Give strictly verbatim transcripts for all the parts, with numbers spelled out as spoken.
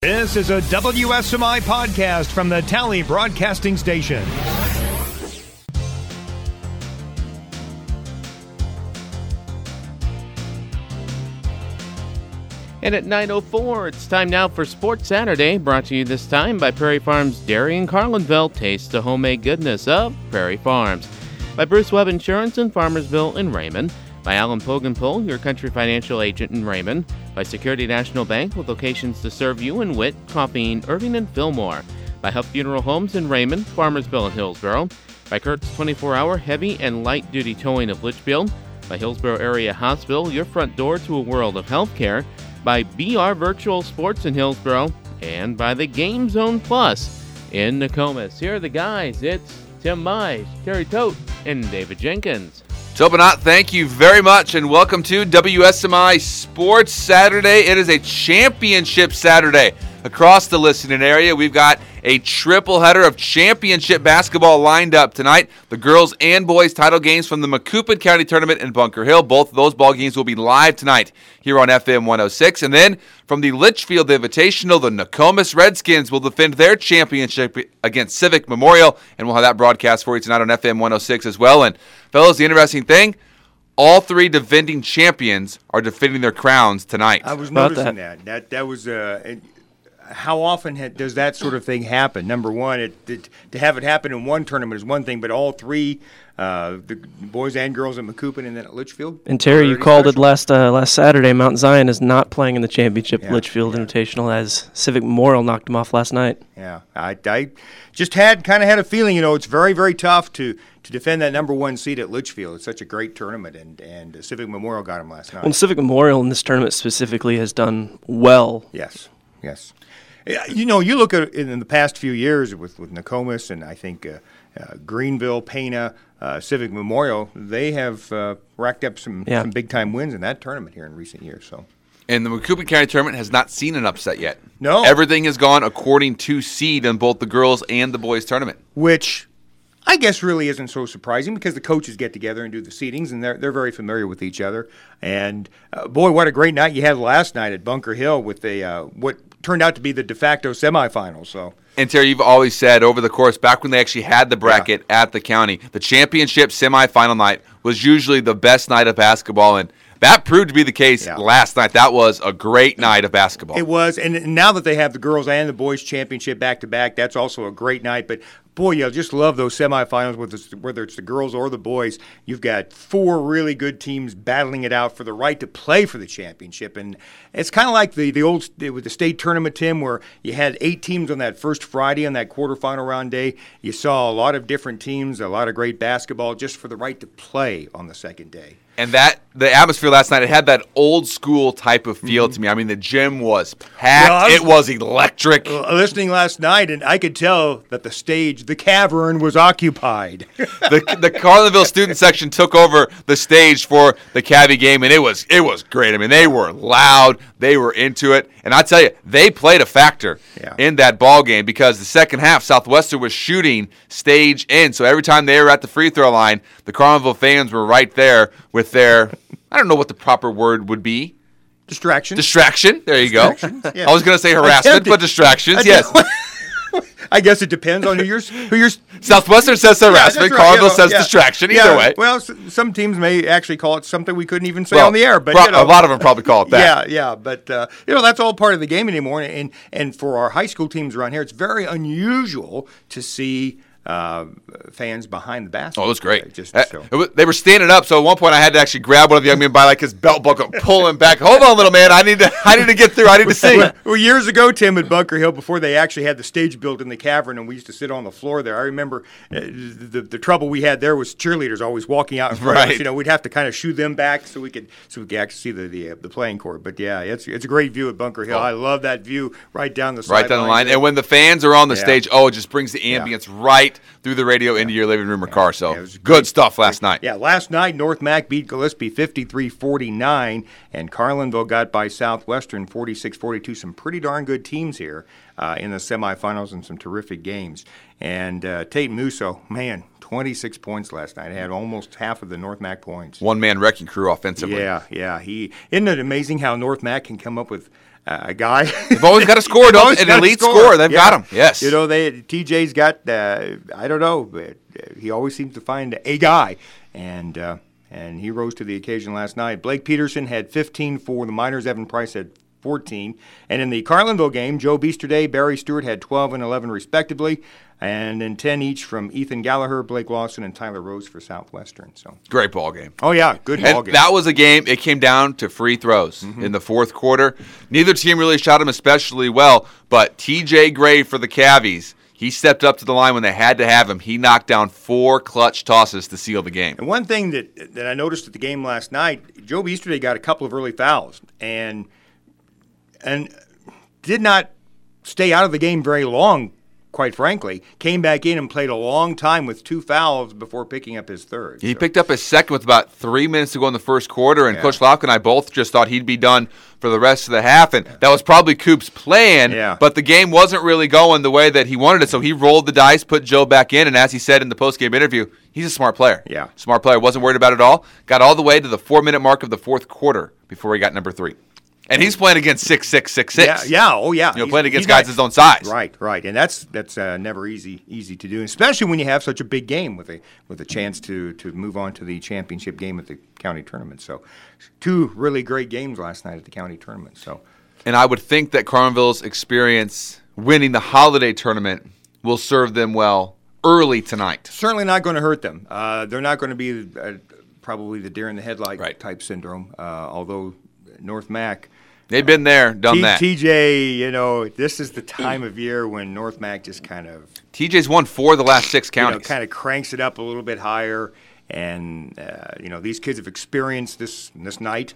This is a W S M I podcast from the Tally Broadcasting Station. And at nine oh four, it's time now for Sports Saturday, brought to you this time by Prairie Farms Dairy in Carlinville. Taste the homemade goodness of Prairie Farms. By Bruce Webb Insurance in Farmersville and Raymond. By Alan Pogenpohl, your country financial agent in Raymond. By Security National Bank, with locations to serve you in Witt, Coffeen, Irving, and Fillmore. By Huff Funeral Homes in Raymond, Farmersville, and Hillsborough. By Kurt's twenty-four hour heavy and light duty towing of Litchfield. By Hillsborough Area Hospital, your front door to a world of healthcare. By B R Virtual Sports in Hillsborough, and by the Game Zone Plus in Nokomis. Here are the guys. It's Tim Mize, Terry Tote, and David Jenkins. Topinot, thank you very much, and welcome to W S M I Sports Saturday. It is a championship Saturday across the listening area. We've got a triple header of championship basketball lined up tonight. The girls and boys title games from the Macoupin County Tournament in Bunker Hill. Both of those ball games will be live tonight here on F M one oh six. And then from the Litchfield Invitational, the Nokomis Redskins will defend their championship against Civic Memorial, and we'll have that broadcast for you tonight on F M one oh six as well. And fellas, the interesting thing, all three defending champions are defending their crowns tonight. I was noticing that. That that, that was uh, it, how often ha- does that sort of thing happen? Number one, it, it, to have it happen in one tournament is one thing, but all three, uh, the boys and girls at Macoupin and then at Litchfield. And Terry, you called special. it last uh, last Saturday. Mount Zion is not playing in the championship yeah, Litchfield yeah. Invitational as Civic Memorial knocked them off last night. Yeah, I, I just had kind of had a feeling, you know, it's very, very tough to, to defend that number one seed at Litchfield. It's such a great tournament, and, and Civic Memorial got them last night. Well, Civic Memorial in this tournament specifically has done well. Yes, yes. You know, you look at it in the past few years with, with Nokomis and I think uh, uh, Greenville, Pana, uh, Civic Memorial, they have uh, racked up some, yeah. some big-time wins in that tournament here in recent years. So, And the Macoupin County Tournament has not seen an upset yet. No. Everything has gone according to seed in both the girls and the boys tournament. Which I guess really isn't so surprising because the coaches get together and do the seedings, and they're they're very familiar with each other. And, uh, boy, what a great night you had last night at Bunker Hill with a uh, what turned out to be the de facto semifinals. So. And Terry, you've always said over the course, back when they actually had the bracket yeah. at the county, the championship semifinal night was usually the best night of basketball, and that proved to be the case yeah. last night. That was a great night of basketball. It was, and now that they have the girls and the boys championship back-to-back, that's also a great night. But, boy, you just love those semifinals, whether it's, whether it's the girls or the boys. You've got four really good teams battling it out for the right to play for the championship. And it's kind of like the, the old with the state tournament, Tim, where you had eight teams on that first Friday on that quarterfinal round day. You saw a lot of different teams, a lot of great basketball just for the right to play on the second day. And that the atmosphere last night, it had that old school type of feel mm-hmm. to me. I mean, the gym was packed. Well, was, it was electric. Uh, listening last night, and I could tell that the stage, the cavern, was occupied. the the Carlinville student section took over the stage for the Cavy game, and it was it was great. I mean, they were loud, they were into it, and I tell you, they played a factor yeah. in that ball game because the second half, Southwestern was shooting stage in. So every time they were at the free throw line, the Carlinville fans were right there with their, I don't know what the proper word would be. Distraction. Distraction. There you go. Yeah. I was going to say harassment, Attempted. but distractions. Attempt- yes. I guess it depends on who you're. Who you're Southwestern says harassment. Yeah, right. Carlinville yeah, says yeah. distraction. Either yeah. way. Well, some teams may actually call it something we couldn't even say well, on the air. But bro- you know, a lot of them probably call it that. Yeah, yeah. But uh, you know, that's all part of the game anymore. And and for our high school teams around here, it's very unusual to see. Uh, fans behind the basket. Oh, it was great. Just uh, so. it was, they were standing up, so at one point I had to actually grab one of the young men by like his belt buckle, pull him back. Hold on, little man. I need to. I need to get through. I need to see. Well, well, years ago, Tim, at Bunker Hill, before they actually had the stage built in the cavern, and we used to sit on the floor there. I remember uh, the the trouble we had there was cheerleaders always walking out in front right. of us. You know, we'd have to kind of shoo them back so we could so we could actually see the the, uh, the playing court. But yeah, it's it's a great view at Bunker Hill. Oh. I love that view right down the side. Right down the line, there. And when the fans are on the yeah. stage, oh, it just brings the ambience yeah. right through the radio into your living room or car. So yeah, it was good great. stuff last night. Yeah, last night North Mac beat Gillespie fifty-three forty-nine, and Carlinville got by Southwestern forty-six forty-two. Some pretty darn good teams here uh, in the semifinals and some terrific games. And uh, Tate Musso, man, twenty-six points last night. Had almost half of the North Mac points. One-man wrecking crew offensively. Yeah, yeah. He isn't it amazing how North Mac can come up with uh, a guy. They've always got a score, don't always they? An got a elite score. scorer. They've Yeah. got him. Yes. You know, they T J's got. Uh, I don't know, but he always seems to find a guy, and uh, and he rose to the occasion last night. Blake Peterson had fifteen for the Miners. Evan Price had fourteen. And in the Carlinville game, Joe Beasterday, Barry Stewart had twelve and eleven respectively, and then ten each from Ethan Gallagher, Blake Lawson, and Tyler Rose for Southwestern. So Great ball game. oh yeah, good ball And game. that was a game, it came down to free throws Mm-hmm. in the fourth quarter. Neither team really shot them especially well, but T J Gray for the Cavies, he stepped up to the line when they had to have him. He knocked down four clutch tosses to seal the game. And one thing that that I noticed at the game last night, Joe Beasterday got a couple of early fouls and and did not stay out of the game very long, quite frankly. Came back in and played a long time with two fouls before picking up his third. He So, picked up his second with about three minutes to go in the first quarter, and Yeah. Coach Lofk and I both just thought he'd be done for the rest of the half, and that was probably Coop's plan, Yeah. but the game wasn't really going the way that he wanted it, so he rolled the dice, put Joe back in, and as he said in the postgame interview, he's a smart player. Yeah. Smart player. Wasn't worried about it at all. Got all the way to the four-minute mark of the fourth quarter before he got number three. And he's playing against six six, six six. Yeah, yeah, oh yeah. You know, He's- playing against he's not- guys his own size. Right, right, and that's that's uh, never easy easy to do, especially when you have such a big game with a with a chance to to move on to the championship game at the county tournament. So, two really great games last night at the county tournament. So, And I would think that Carlinville's experience winning the holiday tournament will serve them well early tonight. certainly not going to hurt them. Uh, they're not going to be uh, probably the deer in the headlight Right. type syndrome. Uh, although North Mac. They've been there, done T- that. T J, you know, this is the time of year when North Mac just kind of T J's won four of the last six you know, counties. kind of cranks it up a little bit higher. And, uh, you know, these kids have experienced this this night,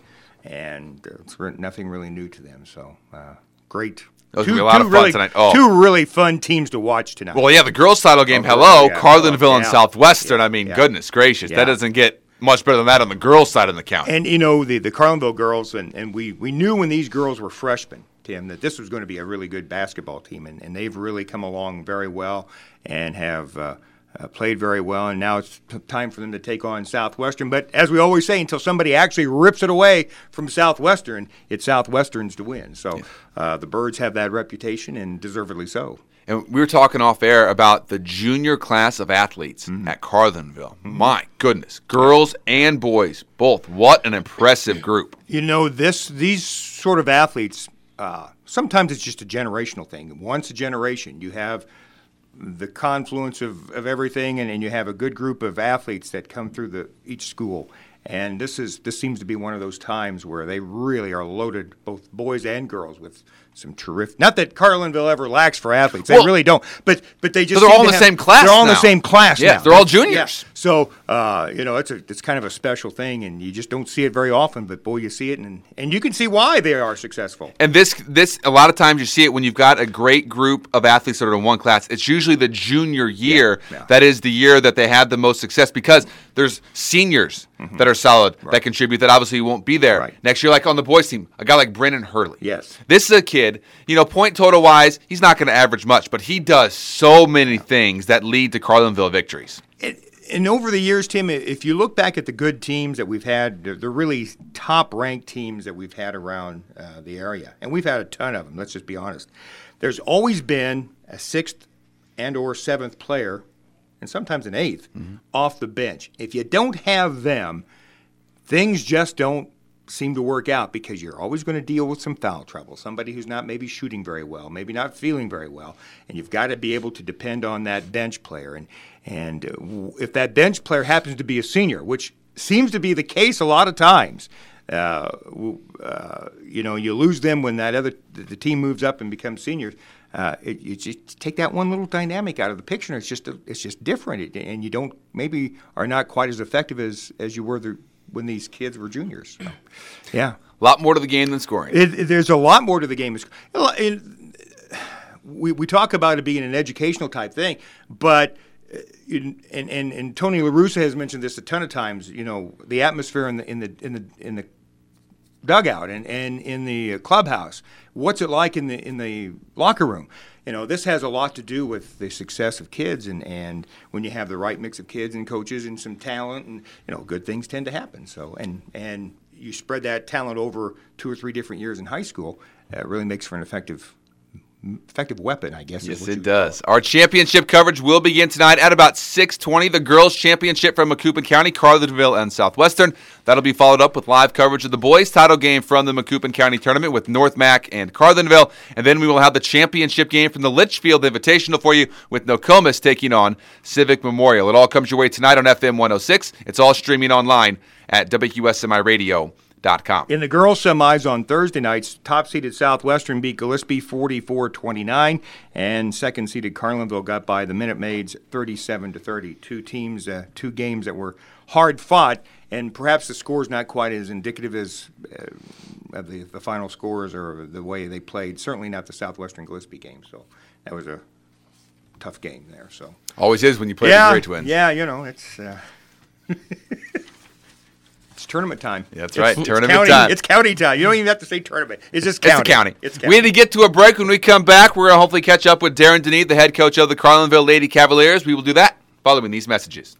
and uh, it's re- nothing really new to them. So, uh, great. Those will be a lot of fun really, tonight. Oh. Two really fun teams to watch tonight. Well, yeah, the girls' title game, Oh, hello, yeah. Carlinville and Yeah. Southwestern. Yeah. I mean, Yeah. goodness gracious, Yeah. that doesn't get much better than that on the girls' side of the county. And, you know, the, the Carlinville girls, and, and we, we knew when these girls were freshmen, Tim, that this was going to be a really good basketball team. And, and they've really come along very well and have uh, uh, played very well. And now it's t- time for them to take on Southwestern. But as we always say, until somebody actually rips it away from Southwestern, it's Southwestern's to win. So uh, the Birds have that reputation, and deservedly so. And we were talking off air about the junior class of athletes Mm-hmm. at Carlinville. My goodness, girls and boys, both. What an impressive group. You know, this these sort of athletes, uh, sometimes it's just a generational thing. Once a generation, you have the confluence of, of everything, and, and you have a good group of athletes that come through the each school. And this is this seems to be one of those times where they really are loaded, both boys and girls, with some terrific. Not that Carlinville ever lacks for athletes; they Well, really don't. But but they just they're seem all in to the have- same class They're all in now. the same class Yeah, now. they're all That's- juniors. yeah. So uh, you know, it's a it's kind of a special thing, and you just don't see it very often. But boy, you see it, and and you can see why they are successful. And this, this, a lot of times you see it when you've got a great group of athletes that are in one class. It's usually the junior year Yeah, yeah. that is the year that they have the most success because there's seniors that are solid that contribute that obviously won't be there Mm-hmm. Right. next year. Like on the boys team, a guy like Brennan Hurley. Yes. This is a kid, you know, point total wise, he's not going to average much, but he does so many things that lead to Carlinville victories. And, and over the years, Tim, if you look back at the good teams that we've had, they're, they're really top-ranked teams that we've had around uh, the area, and we've had a ton of them. Let's just be honest. There's always been a sixth and or seventh player, and sometimes an eighth, off the bench. If you don't have them, things just don't seem to work out because you're always going to deal with some foul trouble. Somebody who's not maybe shooting very well, maybe not feeling very well, and you've got to be able to depend on that bench player. And and uh, w- if that bench player happens to be a senior, which seems to be the case a lot of times, uh, w- uh, you know, you lose them when that other the, the team moves up and becomes seniors. Uh, it, you just take that one little dynamic out of the picture, and it's just a, it's just different, it, and you don't maybe are not quite as effective as as you were the, when these kids were juniors. So, yeah, A lot more to the game than scoring. it, it- there's a lot more to the game. It's- it- we we talk about it being an educational type thing, but uh, in, and, and and Tony La Russa has mentioned this a ton of times. You know, the atmosphere in the in the in the in the dugout and, and in the clubhouse. What's it like in the in the locker room? You know, this has a lot to do with the success of kids, and, and when you have the right mix of kids and coaches and some talent, and you know, good things tend to happen. So, and and you spread that talent over two or three different years in high school, uh, really makes for an effective effective weapon, I guess. Yes, it does. Our championship coverage will begin tonight at about six twenty. The girls' championship from Macoupin County, Carlinville, and Southwestern. That'll be followed up with live coverage of the boys' title game from the Macoupin County tournament with North Mac and Carlinville. And then we will have the championship game from the Litchfield Invitational for you with Nokomis taking on Civic Memorial. It all comes your way tonight on F M one oh six. It's all streaming online at W Q S M I radio dot com. In the girls' semis on Thursday nights, top-seeded Southwestern beat Gillespie forty-four twenty-nine, and second-seeded Carlinville got by the Minute Maids thirty-seven to thirty. Two teams, uh, two games that were hard-fought, and perhaps the score's not quite as indicative as uh, of the, the final scores or the way they played. Certainly not the Southwestern Gillespie game. So that was a tough game there. So always is when you play yeah, the Gray Twins. Yeah, you know it's. Uh, It's tournament time. Yeah, that's it's, right. It's tournament county, time. It's county time. You don't even have to say tournament. It's just county. It's a county. It's county. We had to get to a break. When we come back, we're going to hopefully catch up with Darren Deneve, the head coach of the Carlinville Lady Cavaliers. We will do that following these messages.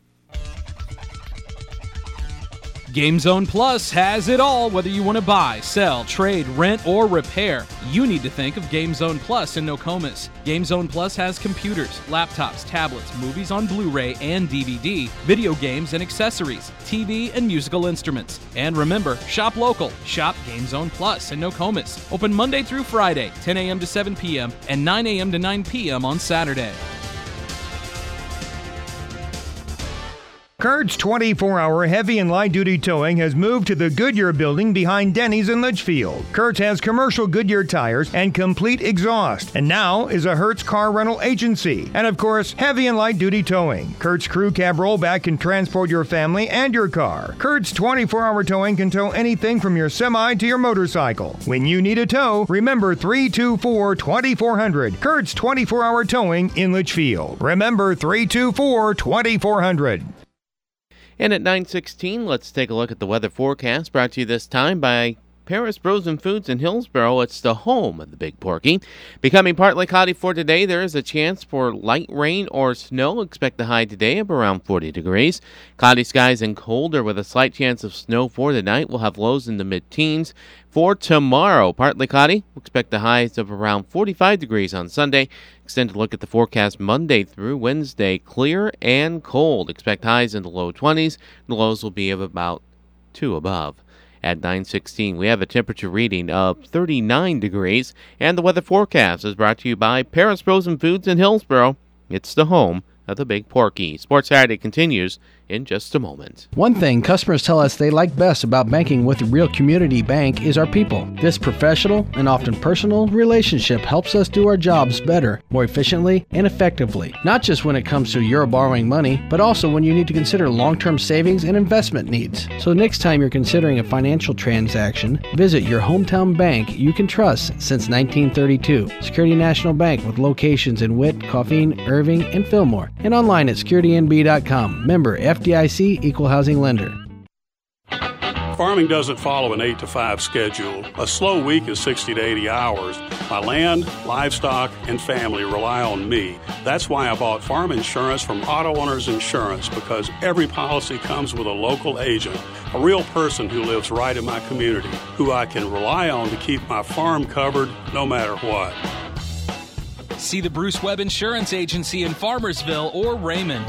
Game Zone Plus has it all. Whether you want to buy, sell, trade, rent, or repair, you need to think of Game Zone Plus in Nokomis. Game Zone Plus has computers, laptops, tablets, movies on Blu-ray and D V D, video games and accessories, T V and musical instruments. And remember, shop local. Shop Game Zone Plus in Nokomis. Open Monday through Friday, ten a.m. to seven p.m. and nine a.m. to nine p.m. on Saturday. Kurt's twenty-four hour heavy and light duty towing has moved to the Goodyear building behind Denny's in Litchfield. Kurt's has commercial Goodyear tires and complete exhaust, and now is a Hertz car rental agency. And of course, heavy and light duty towing. Kurt's crew cab rollback can transport your family and your car. Kurt's twenty-four hour towing can tow anything from your semi to your motorcycle. When you need a tow, remember three two four, two four zero zero. Kurt's twenty-four hour towing in Litchfield. Remember three two four, two four zero zero. And at nine sixteen, let's take a look at the weather forecast, brought to you this time by Paris Frozen Foods in Hillsboro. It's the home of the Big Porky. Becoming partly cloudy for today, there is a chance for light rain or snow. Expect the high today of around forty degrees. Cloudy skies and colder with a slight chance of snow for tonight. We'll have lows in the mid-teens. For tomorrow, partly cloudy. We'll expect the highs of around forty-five degrees on Sunday. Extended look at the forecast Monday through Wednesday. Clear and cold. Expect highs in the low twenties. The lows will be of about two above. At nine sixteen, we have a temperature reading of thirty-nine degrees. And the weather forecast is brought to you by Paris Frozen Foods in Hillsboro. It's the home of the Big Porky. Sports Saturday continues in just a moment. One thing customers tell us they like best about banking with a real community bank is our people. This professional and often personal relationship helps us do our jobs better, more efficiently, and effectively. Not just when it comes to your borrowing money, but also when you need to consider long-term savings and investment needs. So next time you're considering a financial transaction, visit your hometown bank you can trust since nineteen thirty-two. Security National Bank with locations in Witt, Coffeen, Irving, and Fillmore. And online at security n b dot com. Member F D I C Equal Housing Lender. Farming doesn't follow an eight to five schedule. A slow week is sixty to eighty hours. My land, livestock, and family rely on me. That's why I bought farm insurance from Auto Owners Insurance, because every policy comes with a local agent, a real person who lives right in my community, who I can rely on to keep my farm covered no matter what. See the Bruce Webb Insurance Agency in Farmersville or Raymond.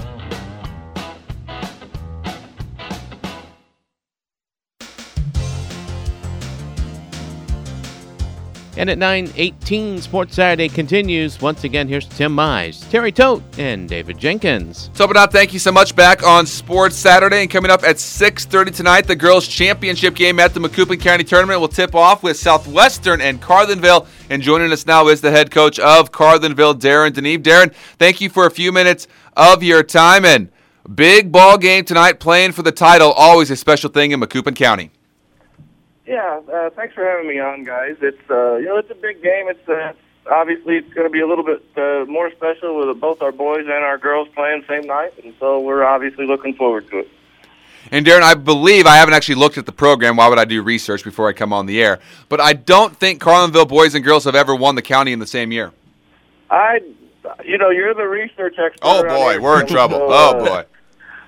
And at nine eighteen, Sports Saturday continues. Once again, here's Tim Mize, Terry Tote, and David Jenkins. So, but now, thank you so much. Back on Sports Saturday, and coming up at six thirty tonight, the girls' championship game at the Macoupin County Tournament will tip off with Southwestern and Carlinville. And joining us now is the head coach of Carlinville, Darren Deneve. Darren, thank you for a few minutes of your time. And big ball game tonight, playing for the title. Always a special thing in Macoupin County. Yeah, uh, thanks for having me on, guys. It's uh, you know it's a big game. It's uh, obviously it's going to be a little bit uh, more special with both our boys and our girls playing the same night, and so we're obviously looking forward to it. And Darren, I believe I haven't actually looked at the program. Why would I do research before I come on the air? But I don't think Carlinville boys and girls have ever won the county in the same year. I, you know, you're the research expert. Oh boy, here, we're in trouble. so, oh uh, boy.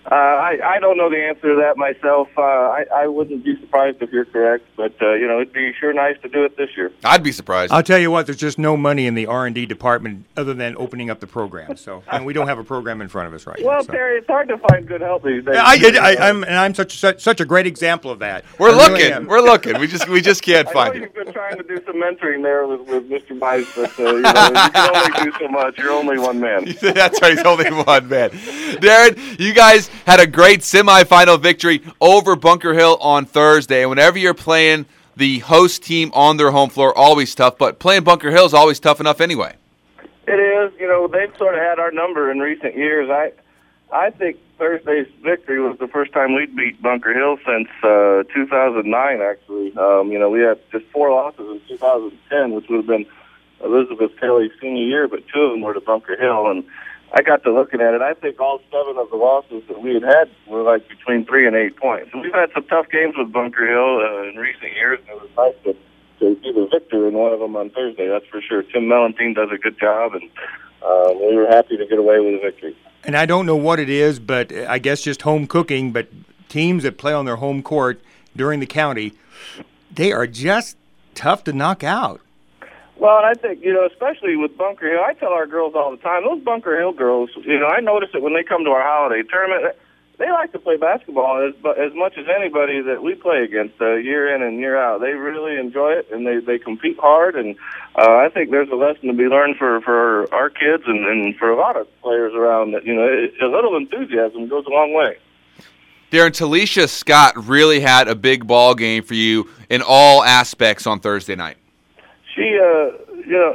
Uh, I, I don't know the answer to that myself. Uh, I, I wouldn't be surprised if you're correct, but, uh, you know, it'd be sure nice to do it this year. I'd be surprised. I'll tell you what, there's just no money in the R and D department other than opening up the program. So, and we don't have a program in front of us right well, now. Well, so. Terry, it's hard to find good help these days. Yeah, I, I, I'm, and I'm such, such such a great example of that. We're I looking. Really We're looking. We just we just can't I find know it. You've been trying to do some mentoring there with, with Mister Mize, but uh, you, know, you can only do so much. You're only one man. That's right. He's only one man. Darren, you guys had a great semifinal victory over Bunker Hill on Thursday. And whenever you're playing the host team on their home floor, always tough. But playing Bunker Hill is always tough enough anyway. It is. You know, they've sort of had our number in recent years. I I think Thursday's victory was the first time we'd beat Bunker Hill since uh, two thousand nine, actually. Um, you know, we had just four losses in two thousand ten, which would have been Elizabeth Kelly's senior year, but two of them were to Bunker Hill. And I got to looking at it. I think all seven of the losses that we had had were like between three and eight points. And we've had some tough games with Bunker Hill uh, in recent years, and it was nice to, to be the victor in one of them on Thursday, that's for sure. Tim Mellentine does a good job, and uh, we were happy to get away with a victory. And I don't know what it is, but I guess just home cooking, but teams that play on their home court during the county, they are just tough to knock out. Well, and I think, you know, especially with Bunker Hill, I tell our girls all the time, those Bunker Hill girls, you know, I notice it when they come to our holiday tournament, they like to play basketball as as much as anybody that we play against uh, year in and year out. They really enjoy it, and they, they compete hard, and uh, I think there's a lesson to be learned for, for our kids and, and for a lot of players around that, you know, it, a little enthusiasm goes a long way. Darren, Talisha Scott really had a big ball game for you in all aspects on Thursday night. She, uh, you know,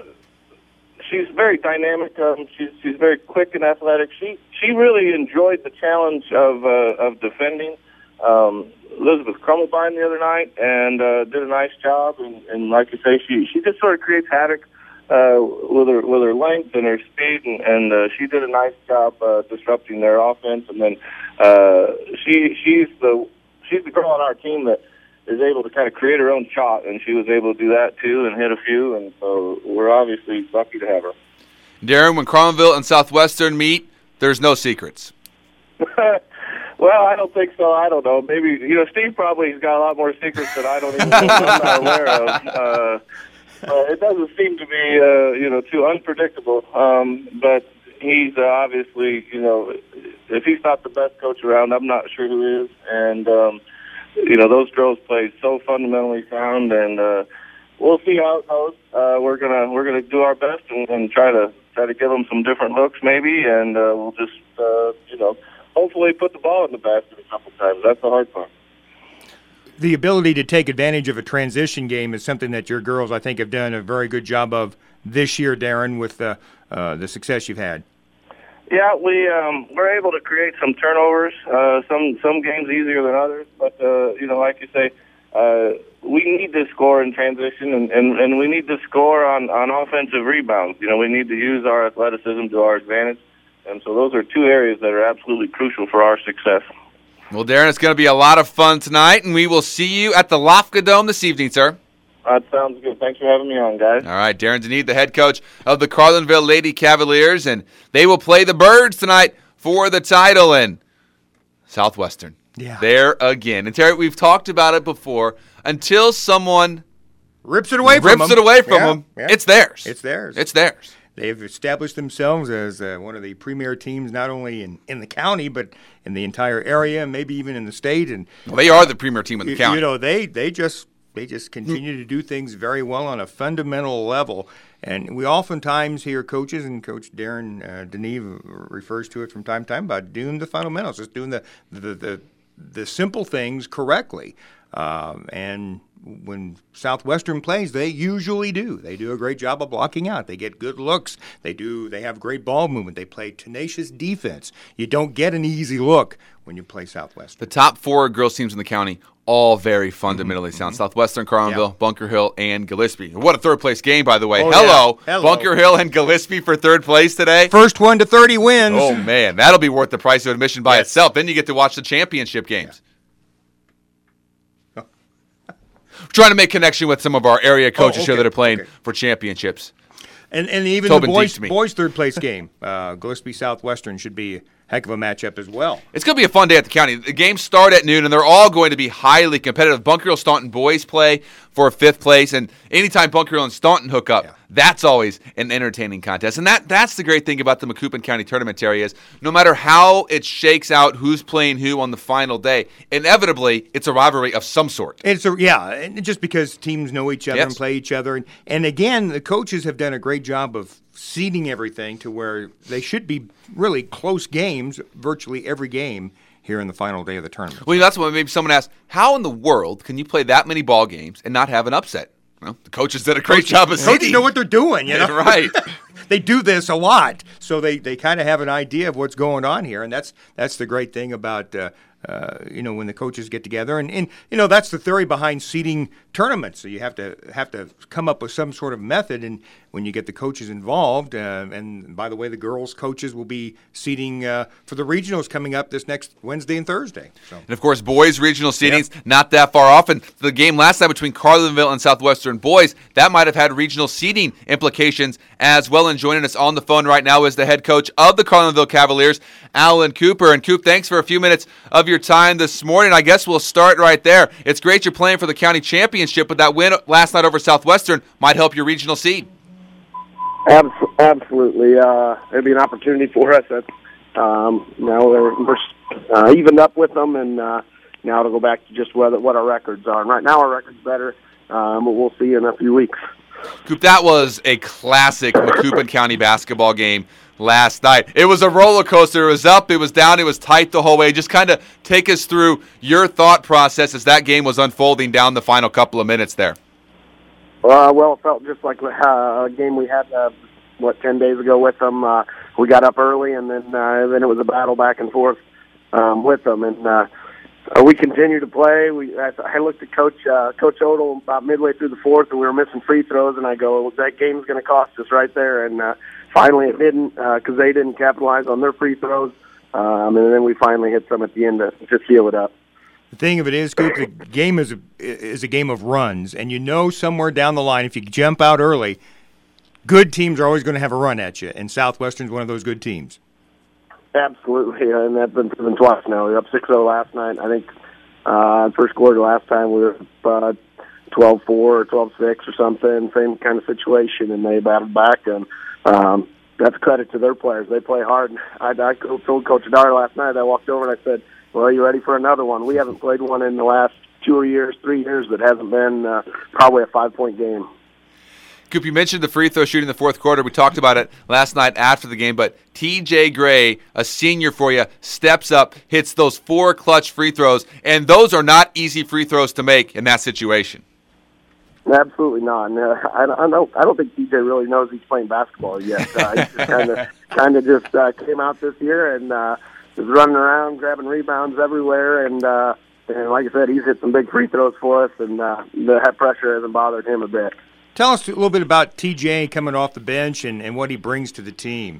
she's very dynamic. Um, she's she's very quick and athletic. She she really enjoyed the challenge of uh, of defending um, Elizabeth Krummelbein the other night, and uh, did a nice job. And, and like you say, she she just sort of creates havoc uh, with her with her length and her speed, and, and uh, she did a nice job uh, disrupting their offense. And then uh, she she's the she's the girl on our team that is able to kind of create her own shot, and she was able to do that too and hit a few, and so we're obviously lucky to have her. Darren, when Carlinville and Southwestern meet, there's no secrets. Well, I don't think so. I don't know. Maybe, you know, Steve probably has got a lot more secrets that I don't even know, I'm not aware of. Uh, uh, it doesn't seem to be, uh, you know, too unpredictable, um, but he's uh, obviously, you know, if he's not the best coach around, I'm not sure who is, and um, you know, those girls play so fundamentally sound, and uh, we'll see how it goes. Uh, we're gonna we're gonna do our best and, and try to try to give them some different looks, maybe, and uh, we'll just uh, you know, hopefully put the ball in the basket a couple times. That's the hard part. The ability to take advantage of a transition game is something that your girls, I think, have done a very good job of this year, Darren, with the uh, the success you've had. Yeah, we um, we're able to create some turnovers. Uh, some some games easier than others, but uh, you know, like you say, uh, we need to score in transition, and, and, and we need to score on, on offensive rebounds. You know, we need to use our athleticism to our advantage, and so those are two areas that are absolutely crucial for our success. Well, Darren, it's going to be a lot of fun tonight, and we will see you at the Lafka Dome this evening, sir. That sounds good. Thanks for having me on, guys. All right, Darren Deneve, the head coach of the Carlinville Lady Cavaliers, and they will play the Birds tonight for the title in Southwestern. Yeah. There again. And, Terry, we've talked about it before. Until someone rips it away from rips them, it away from yeah, them, yeah. it's theirs. It's theirs. It's theirs. They've established themselves as uh, one of the premier teams, not only in, in the county, but in the entire area, maybe even in the state. And well, they are the premier team in the you, county. You know, they they just they just continue to do things very well on a fundamental level. And we oftentimes hear coaches, and Coach Darren uh, Deneve refers to it from time to time, about doing the fundamentals, just doing the the the, the simple things correctly. Um, and when Southwestern plays, they usually do. They do a great job of blocking out. They get good looks. They do. They have great ball movement. They play tenacious defense. You don't get an easy look when you play Southwestern. The top four girls teams in the county, all very fundamentally mm-hmm. sound. Southwestern, Carlinville, yeah. Bunker Hill, and Gillespie. What a third-place game, by the way. Oh, Hello. yeah. Hello. Bunker Hill and Gillespie for third place today. First one to thirty wins. Oh, man. That'll be worth the price of admission by yes. itself. Then you get to watch the championship games. Yeah. Trying to make connection with some of our area coaches oh, okay. here that are playing okay. for championships. And and even Tobin the boys boys third place game, uh, Gillespie Southwestern should be heck of a matchup as well. It's going to be a fun day at the county. The games start at noon, and they're all going to be highly competitive. Bunker Hill Staunton boys play for fifth place, and anytime Bunker Hill and Staunton hook up, yeah. that's always an entertaining contest. And that that's the great thing about the Macoupin County Tournament area is no matter how it shakes out who's playing who on the final day, inevitably it's a rivalry of some sort. It's a, yeah, and just because teams know each other yes. and play each other. And, and again, the coaches have done a great job of seeding everything to where they should be really close games, virtually every game here in the final day of the tournament. Well, that's what maybe someone asked, how in the world can you play that many ball games and not have an upset? Well, the coaches did a great coaches, job of seeding. Coaches know what they're doing, you know? Right. They do this a lot, so they, they kind of have an idea of what's going on here, and that's that's the great thing about uh, uh, you know when the coaches get together, and, and you know that's the theory behind seeding tournaments. So you have to have to come up with some sort of method, and when you get the coaches involved, uh, and by the way, the girls' coaches will be seeding uh, for the regionals coming up this next Wednesday and Thursday. So. And of course, boys regional seedings yep. not that far off. And the game last night between Carlinville and Southwestern boys that might have had regional seeding implications as well. And joining us on the phone right now is the head coach of the Carlinville Cavaliers, Alan Cooper. And Coop, thanks for a few minutes of your time this morning. I guess we'll start right there. It's great you're playing for the county championship, but that win last night over Southwestern might help your regional seed. Absolutely. Uh, it'd be an opportunity for us. That's, um, now we're, we're uh, evened up with them, and uh, now to go back to just what, what our records are. And right now our record's better, um, but we'll see in a few weeks. Coop, that was a classic Macoupin County basketball game last night. It was a roller coaster. It was up, it was down, it was tight the whole way. Just kind of take us through your thought process as that game was unfolding down the final couple of minutes there. Uh, well, it felt just like uh, a game we had, uh, what, ten days ago with them. Uh, we got up early, and then uh, then it was a battle back and forth um, with them. And uh, we continued to play. We I, I looked at Coach uh, Coach Odell about midway through the fourth, and we were missing free throws, and I go, well, that game's going to cost us right there. And uh, finally it didn't because uh, they didn't capitalize on their free throws. Um, and then we finally hit some at the end to, to seal it up. The thing of it is, Coop, the game is a, is a game of runs, and you know somewhere down the line, if you jump out early, good teams are always going to have a run at you, and Southwestern's one of those good teams. Absolutely, and that's been proven twice now. We were up six oh last night. I think uh, first quarter last time we were up uh, twelve four or twelve six or something, same kind of situation, and they battled back, and um, that's credit to their players. They play hard. I, I told Coach Adar last night, I walked over and I said, well, are you ready for another one? We haven't played one in the last two years, three years that hasn't been uh, probably a five-point game. Coop, you mentioned the free throw shooting in the fourth quarter. We talked about it last night after the game, but T J Gray, a senior for you, steps up, hits those four clutch free throws, and those are not easy free throws to make in that situation. Absolutely not. And, uh, I, I don't. I don't think T J really knows he's playing basketball yet. Uh, he just kind of, kind of just uh, came out this year and uh, is running around, grabbing rebounds everywhere, and uh, and like I said, he's hit some big free throws for us, and uh, the head pressure hasn't bothered him a bit. Tell us a little bit about T J coming off the bench and, and what he brings to the team.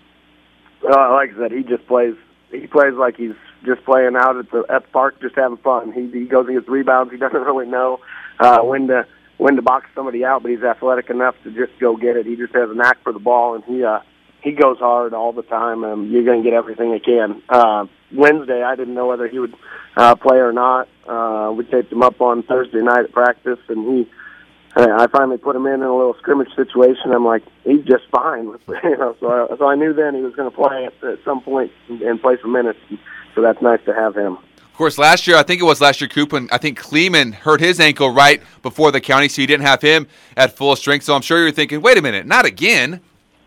Uh, like I said, he just plays. He plays like he's just playing out at the at the park, just having fun. He he goes and gets rebounds. He doesn't really know uh, when to when to box somebody out, but he's athletic enough to just go get it. He just has a knack for the ball, and he uh, he goes hard all the time. And you're going to get everything he can. Uh, Wednesday, I didn't know whether he would uh, play or not. Uh, we taped him up on Thursday night at practice, and he. I finally put him in in a little scrimmage situation. I'm like, he's just fine. you know, so I, so I knew then he was going to play at, at some point and, and play some minutes. So that's nice to have him. Of course, last year, I think it was last year, Coop, when I think Kleeman hurt his ankle right before the county, so you didn't have him at full strength. So I'm sure you're thinking, wait a minute, not again.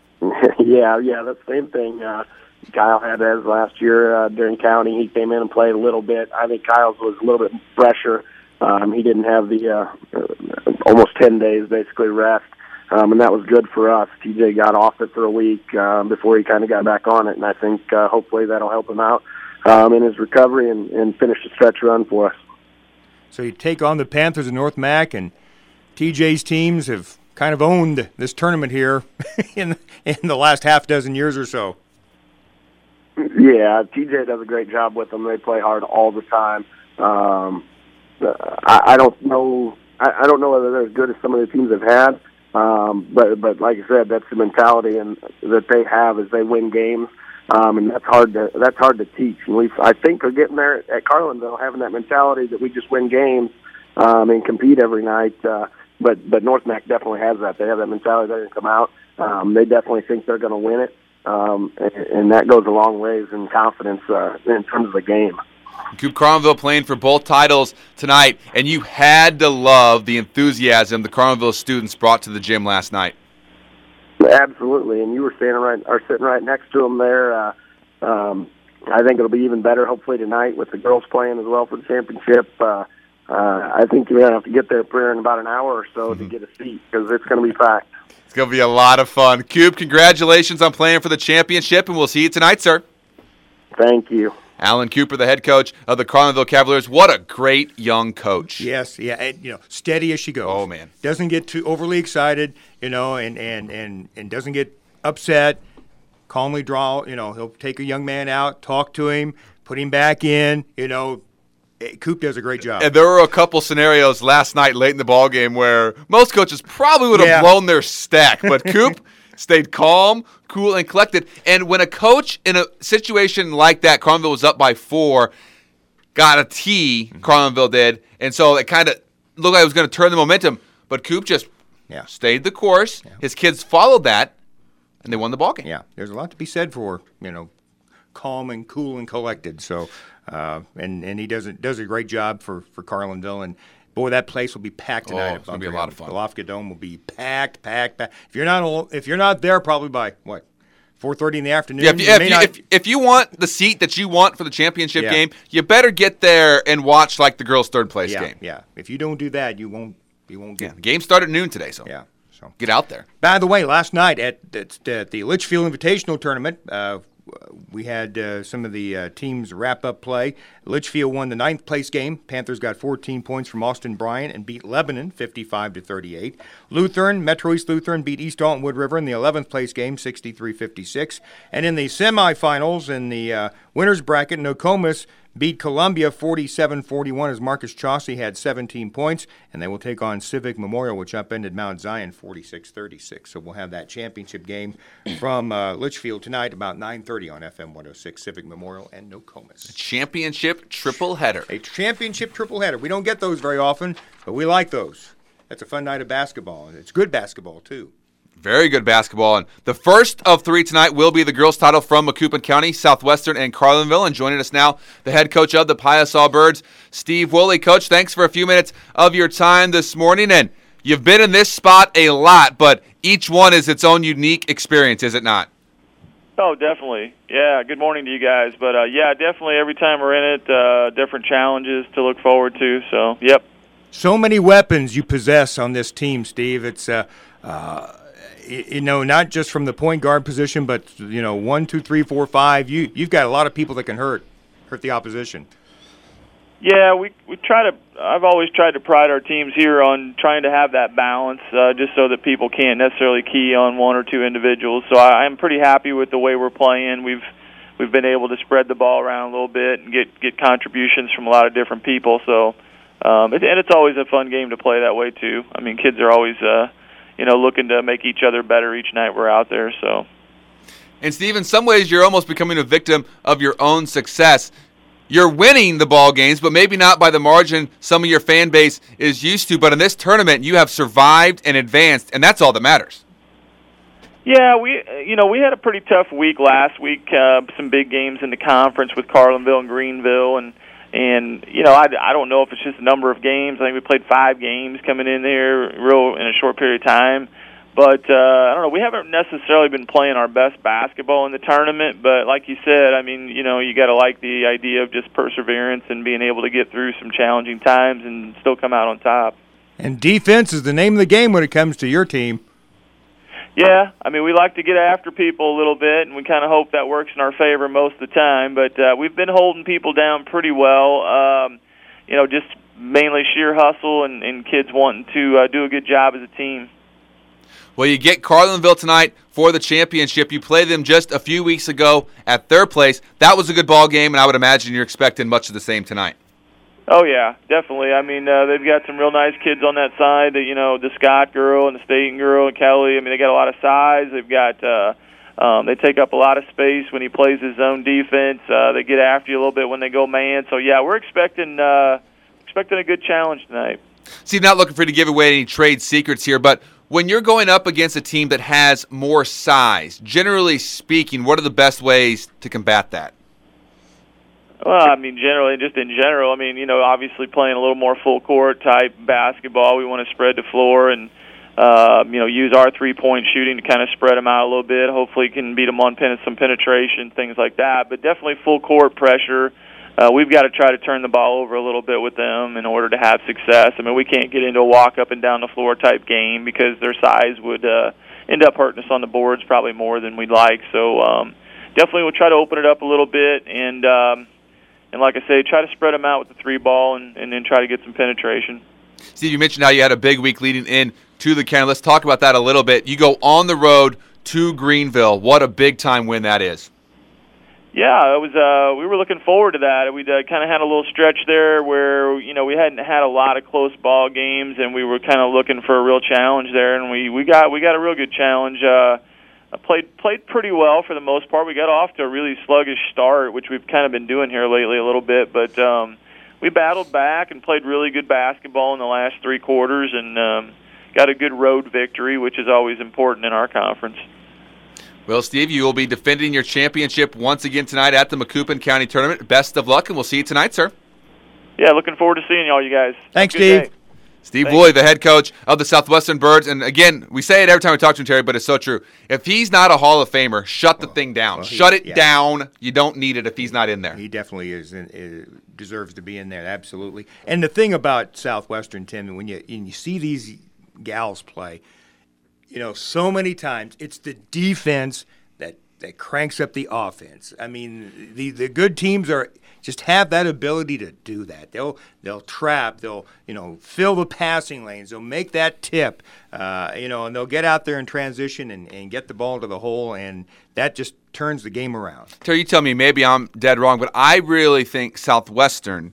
yeah, yeah, that's the same thing. Uh, Kyle had as last year uh, during county. He came in and played a little bit. I think Kyle's was a little bit fresher. Um, he didn't have the uh, uh, almost ten days basically rest, um, and that was good for us. T J got off it for a week um, before he kind of got back on it, and I think uh, hopefully that'll help him out um, in his recovery and, and finish the stretch run for us. So you take on the Panthers of North Mac, and T J's teams have kind of owned this tournament here in in the last half dozen years or so. Yeah, T J does a great job with them. They play hard all the time. Um, I, I don't know. I, I don't know whether they're as good as some of the teams have had, um, but but like I said, that's the mentality and that they have as they win games. um, and that's hard to that's hard to teach. And we, I think, are getting there at Carlinville, having that mentality that we just win games um, and compete every night. Uh, but but North Mac definitely has that. They have that mentality. They're going to come out. Um, they definitely think they're going to win it, um, and, and that goes a long ways in confidence uh, in terms of the game. Coop Carlinville playing for both titles tonight, and you had to love the enthusiasm the Carlinville students brought to the gym last night. Absolutely, and you were standing right, or sitting right next to them there. Uh, um, I think it'll be even better, hopefully tonight, with the girls playing as well for the championship. Uh, uh, I think you're gonna have to get there prayer in about an hour or so mm-hmm. to get a seat because it's going to be packed. It's going to be a lot of fun. Coop, congratulations on playing for the championship, and we'll see you tonight, sir. Thank you. Alan Cooper, the head coach of the Carlinville Cavaliers. What a great young coach. Yes, yeah, and, you know, steady as she goes. Oh, man. Doesn't get too overly excited, you know, and, and, and, and doesn't get upset. Calmly draw, you know, he'll take a young man out, talk to him, put him back in, you know. Coop does a great job. And there were a couple scenarios last night late in the ballgame where most coaches probably would have yeah. blown their stack, but Coop stayed calm, cool, and collected. And when a coach in a situation like that, Carlinville was up by four, got a tee, Carlinville did, and so it kind of looked like it was going to turn the momentum, but Coop just yeah. stayed the course. Yeah. His kids followed that, and they won the ballgame. Yeah, there's a lot to be said for, you know, calm and cool and collected. So, uh, and and he does a, does a great job for, for Carlinville. And, boy, that place will be packed tonight. Oh, it's going to be a lot of fun. The Lafayette Dome will be packed, packed, packed. If you're not if you're not there, probably by, what, four thirty in the afternoon? Yeah, if you, you if, you, not... if, if you want the seat that you want for the championship yeah. game, you better get there and watch, like, the girls' third-place yeah, game. Yeah, if you don't do that, you won't you won't get yeah, the game started at noon today, so, yeah, so get out there. By the way, last night at, at, at the Litchfield Invitational Tournament, uh, we had uh, some of the uh, teams wrap-up play. Litchfield won the ninth place game. Panthers got fourteen points from Austin Bryant and beat Lebanon fifty-five to thirty-eight. Lutheran, Metro East Lutheran beat East Alton Wood River in the eleventh place game, sixty-three fifty-six. And in the semifinals in the uh, winners bracket, Nokomis beat Columbia forty-seven forty-one as Marcus Chauncey had seventeen points, and they will take on Civic Memorial, which upended Mount Zion forty-six thirty-six. So we'll have that championship game from uh, Litchfield tonight about nine thirty on F M one oh six, Civic Memorial and Nokomis. A championship triple header. A championship triple header. We don't get those very often, but we like those. That's a fun night of basketball, and it's good basketball, too. Very good basketball. And the first of three tonight will be the girls' title from Macoupin County, Southwestern, and Carlinville. And joining us now, the head coach of the Pius Allbirds, Steve Woolley. Coach, thanks for a few minutes of your time this morning. And you've been in this spot a lot, but each one is its own unique experience, is it not? Oh, definitely. Yeah, good morning to you guys. But, uh, yeah, definitely every time we're in it, uh, different challenges to look forward to. So, yep. So many weapons you possess on this team, Steve. It's, uh, uh, you know, not just from the point guard position, but, you know, one, two, three, four, five. You, you've got a lot of people that can hurt, hurt the opposition. Yeah, we we try to. I've always tried to pride our teams here on trying to have that balance, uh, just so that people can't necessarily key on one or two individuals. So I, I'm pretty happy with the way we're playing. We've we've been able to spread the ball around a little bit and get get contributions from a lot of different people. So, um, it, and it's always a fun game to play that way too. I mean, kids are always, uh, you know, looking to make each other better each night we're out there. So. And Steve, in some ways, you're almost becoming a victim of your own success. You're winning the ball games, but maybe not by the margin some of your fan base is used to. But in this tournament, you have survived and advanced, and that's all that matters. Yeah, we you know we had a pretty tough week last week. Uh, some big games in the conference with Carlinville and Greenville, and and you know I, I don't know if it's just the number of games. I think we played five games coming in there, real in a short period of time. But, uh, I don't know, we haven't necessarily been playing our best basketball in the tournament, but like you said, I mean, you know, you got to like the idea of just perseverance and being able to get through some challenging times and still come out on top. And defense is the name of the game when it comes to your team. Yeah, I mean, we like to get after people a little bit, and we kind of hope that works in our favor most of the time, but uh, we've been holding people down pretty well, um, you know, just mainly sheer hustle and, and kids wanting to uh, do a good job as a team. Well, you get Carlinville tonight for the championship. You played them just a few weeks ago at third place. That was a good ball game, and I would imagine you're expecting much of the same tonight. Oh, yeah, definitely. I mean, uh, they've got some real nice kids on that side. You know, the Scott girl and the Staten girl and Kelly. I mean, they got a lot of size. They've got uh, Um, they take up a lot of space when he plays his zone defense. Uh, they get after you a little bit when they go man. So, yeah, we're expecting uh, expecting a good challenge tonight. See, not looking for you to give away any trade secrets here, but when you're going up against a team that has more size, generally speaking, what are the best ways to combat that? Well, I mean, generally, just in general, I mean, you know, obviously playing a little more full court type basketball. We want to spread the floor and, uh, you know, use our three-point shooting to kind of spread them out a little bit. Hopefully can beat them on pen- some penetration, things like that. But definitely full court pressure. Uh, we've got to try to turn the ball over a little bit with them in order to have success. I mean, we can't get into a walk up and down the floor type game because their size would uh, end up hurting us on the boards probably more than we'd like. So um, definitely we'll try to open it up a little bit and, um, and like I say, try to spread them out with the three ball and, and then try to get some penetration. Steve, you mentioned how you had a big week leading in to the county. Let's talk about that a little bit. You go on the road to Greenville. What a big-time win that is. Yeah, it was. Uh, we were looking forward to that. We uh, kind of had a little stretch there where you know we hadn't had a lot of close ball games, and we were kind of looking for a real challenge there. And we, we got we got a real good challenge. Uh, played played pretty well for the most part. We got off to a really sluggish start, which we've kind of been doing here lately a little bit, but um, we battled back and played really good basketball in the last three quarters, and um, got a good road victory, which is always important in our conference. Well, Steve, you will be defending your championship once again tonight at the Macoupin County Tournament. Best of luck, and we'll see you tonight, sir. Yeah, looking forward to seeing y'all, you guys. Thanks, Steve. Day. Steve Thanks. Woolley, the head coach of the Southwestern Birds. And, again, we say it every time we talk to him, Terry, but it's so true. If he's not a Hall of Famer, shut the oh, thing down. Well, he, shut it yeah. down. You don't need it if he's not in there. He definitely is, is deserves to be in there, absolutely. And the thing about Southwestern, Tim, when you, when you see these gals play, you know, so many times it's the defense that that cranks up the offense. I mean, the the good teams are just have that ability to do that. They'll they'll trap. They'll you know fill the passing lanes. They'll make that tip. Uh, you know, and they'll get out there in transition and, and get the ball to the hole, and that just turns the game around. Terry, you tell me maybe I'm dead wrong, but I really think Southwestern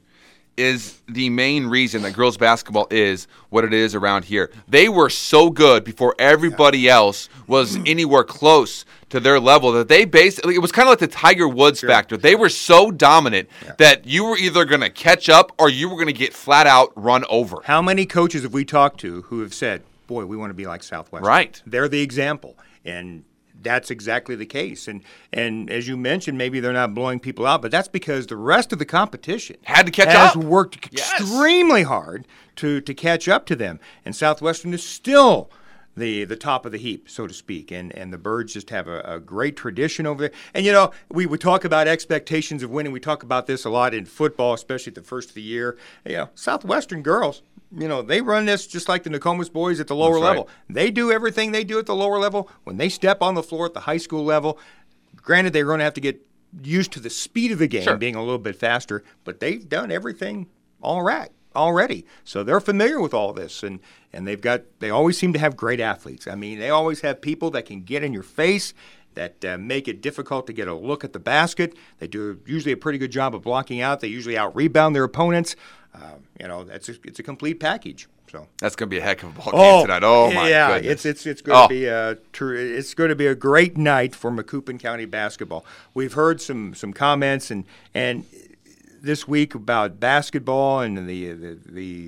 is the main reason that girls basketball is what it is around here. They were so good before everybody yeah. else was anywhere close to their level that they basically, it was kind of like the Tiger Woods sure. factor. They were so dominant yeah. that you were either going to catch up or you were going to get flat out run over. How many coaches have we talked to who have said, boy, we want to be like Southwestern? Right. They're the example. And that's exactly the case. And and as you mentioned, maybe they're not blowing people out, but that's because the rest of the competition had to catch has up. worked yes. extremely hard to, to catch up to them. And Southwestern is still the the top of the heap, so to speak. And and the Birds just have a, a great tradition over there. And, you know, we would talk about expectations of winning. We talk about this a lot in football, especially at the first of the year. You know, Southwestern girls, you know, they run this just like the Nokomis boys at the lower That's level. Right. They do everything they do at the lower level. When they step on the floor at the high school level, granted they're going to have to get used to the speed of the game sure. being a little bit faster, but they've done everything all right already. So they're familiar with all this, and, and they've got they always seem to have great athletes. I mean, they always have people that can get in your face, that uh, make it difficult to get a look at the basket. They do usually a pretty good job of blocking out. They usually out-rebound their opponents. Uh, you know, that's a, it's a complete package. So that's going to be a heck of a ball oh, game tonight. Oh my yeah, goodness! it's it's it's going oh. to be a tr- it's going to be a great night for Macoupin County basketball. We've heard some some comments and and this week about basketball and the the, the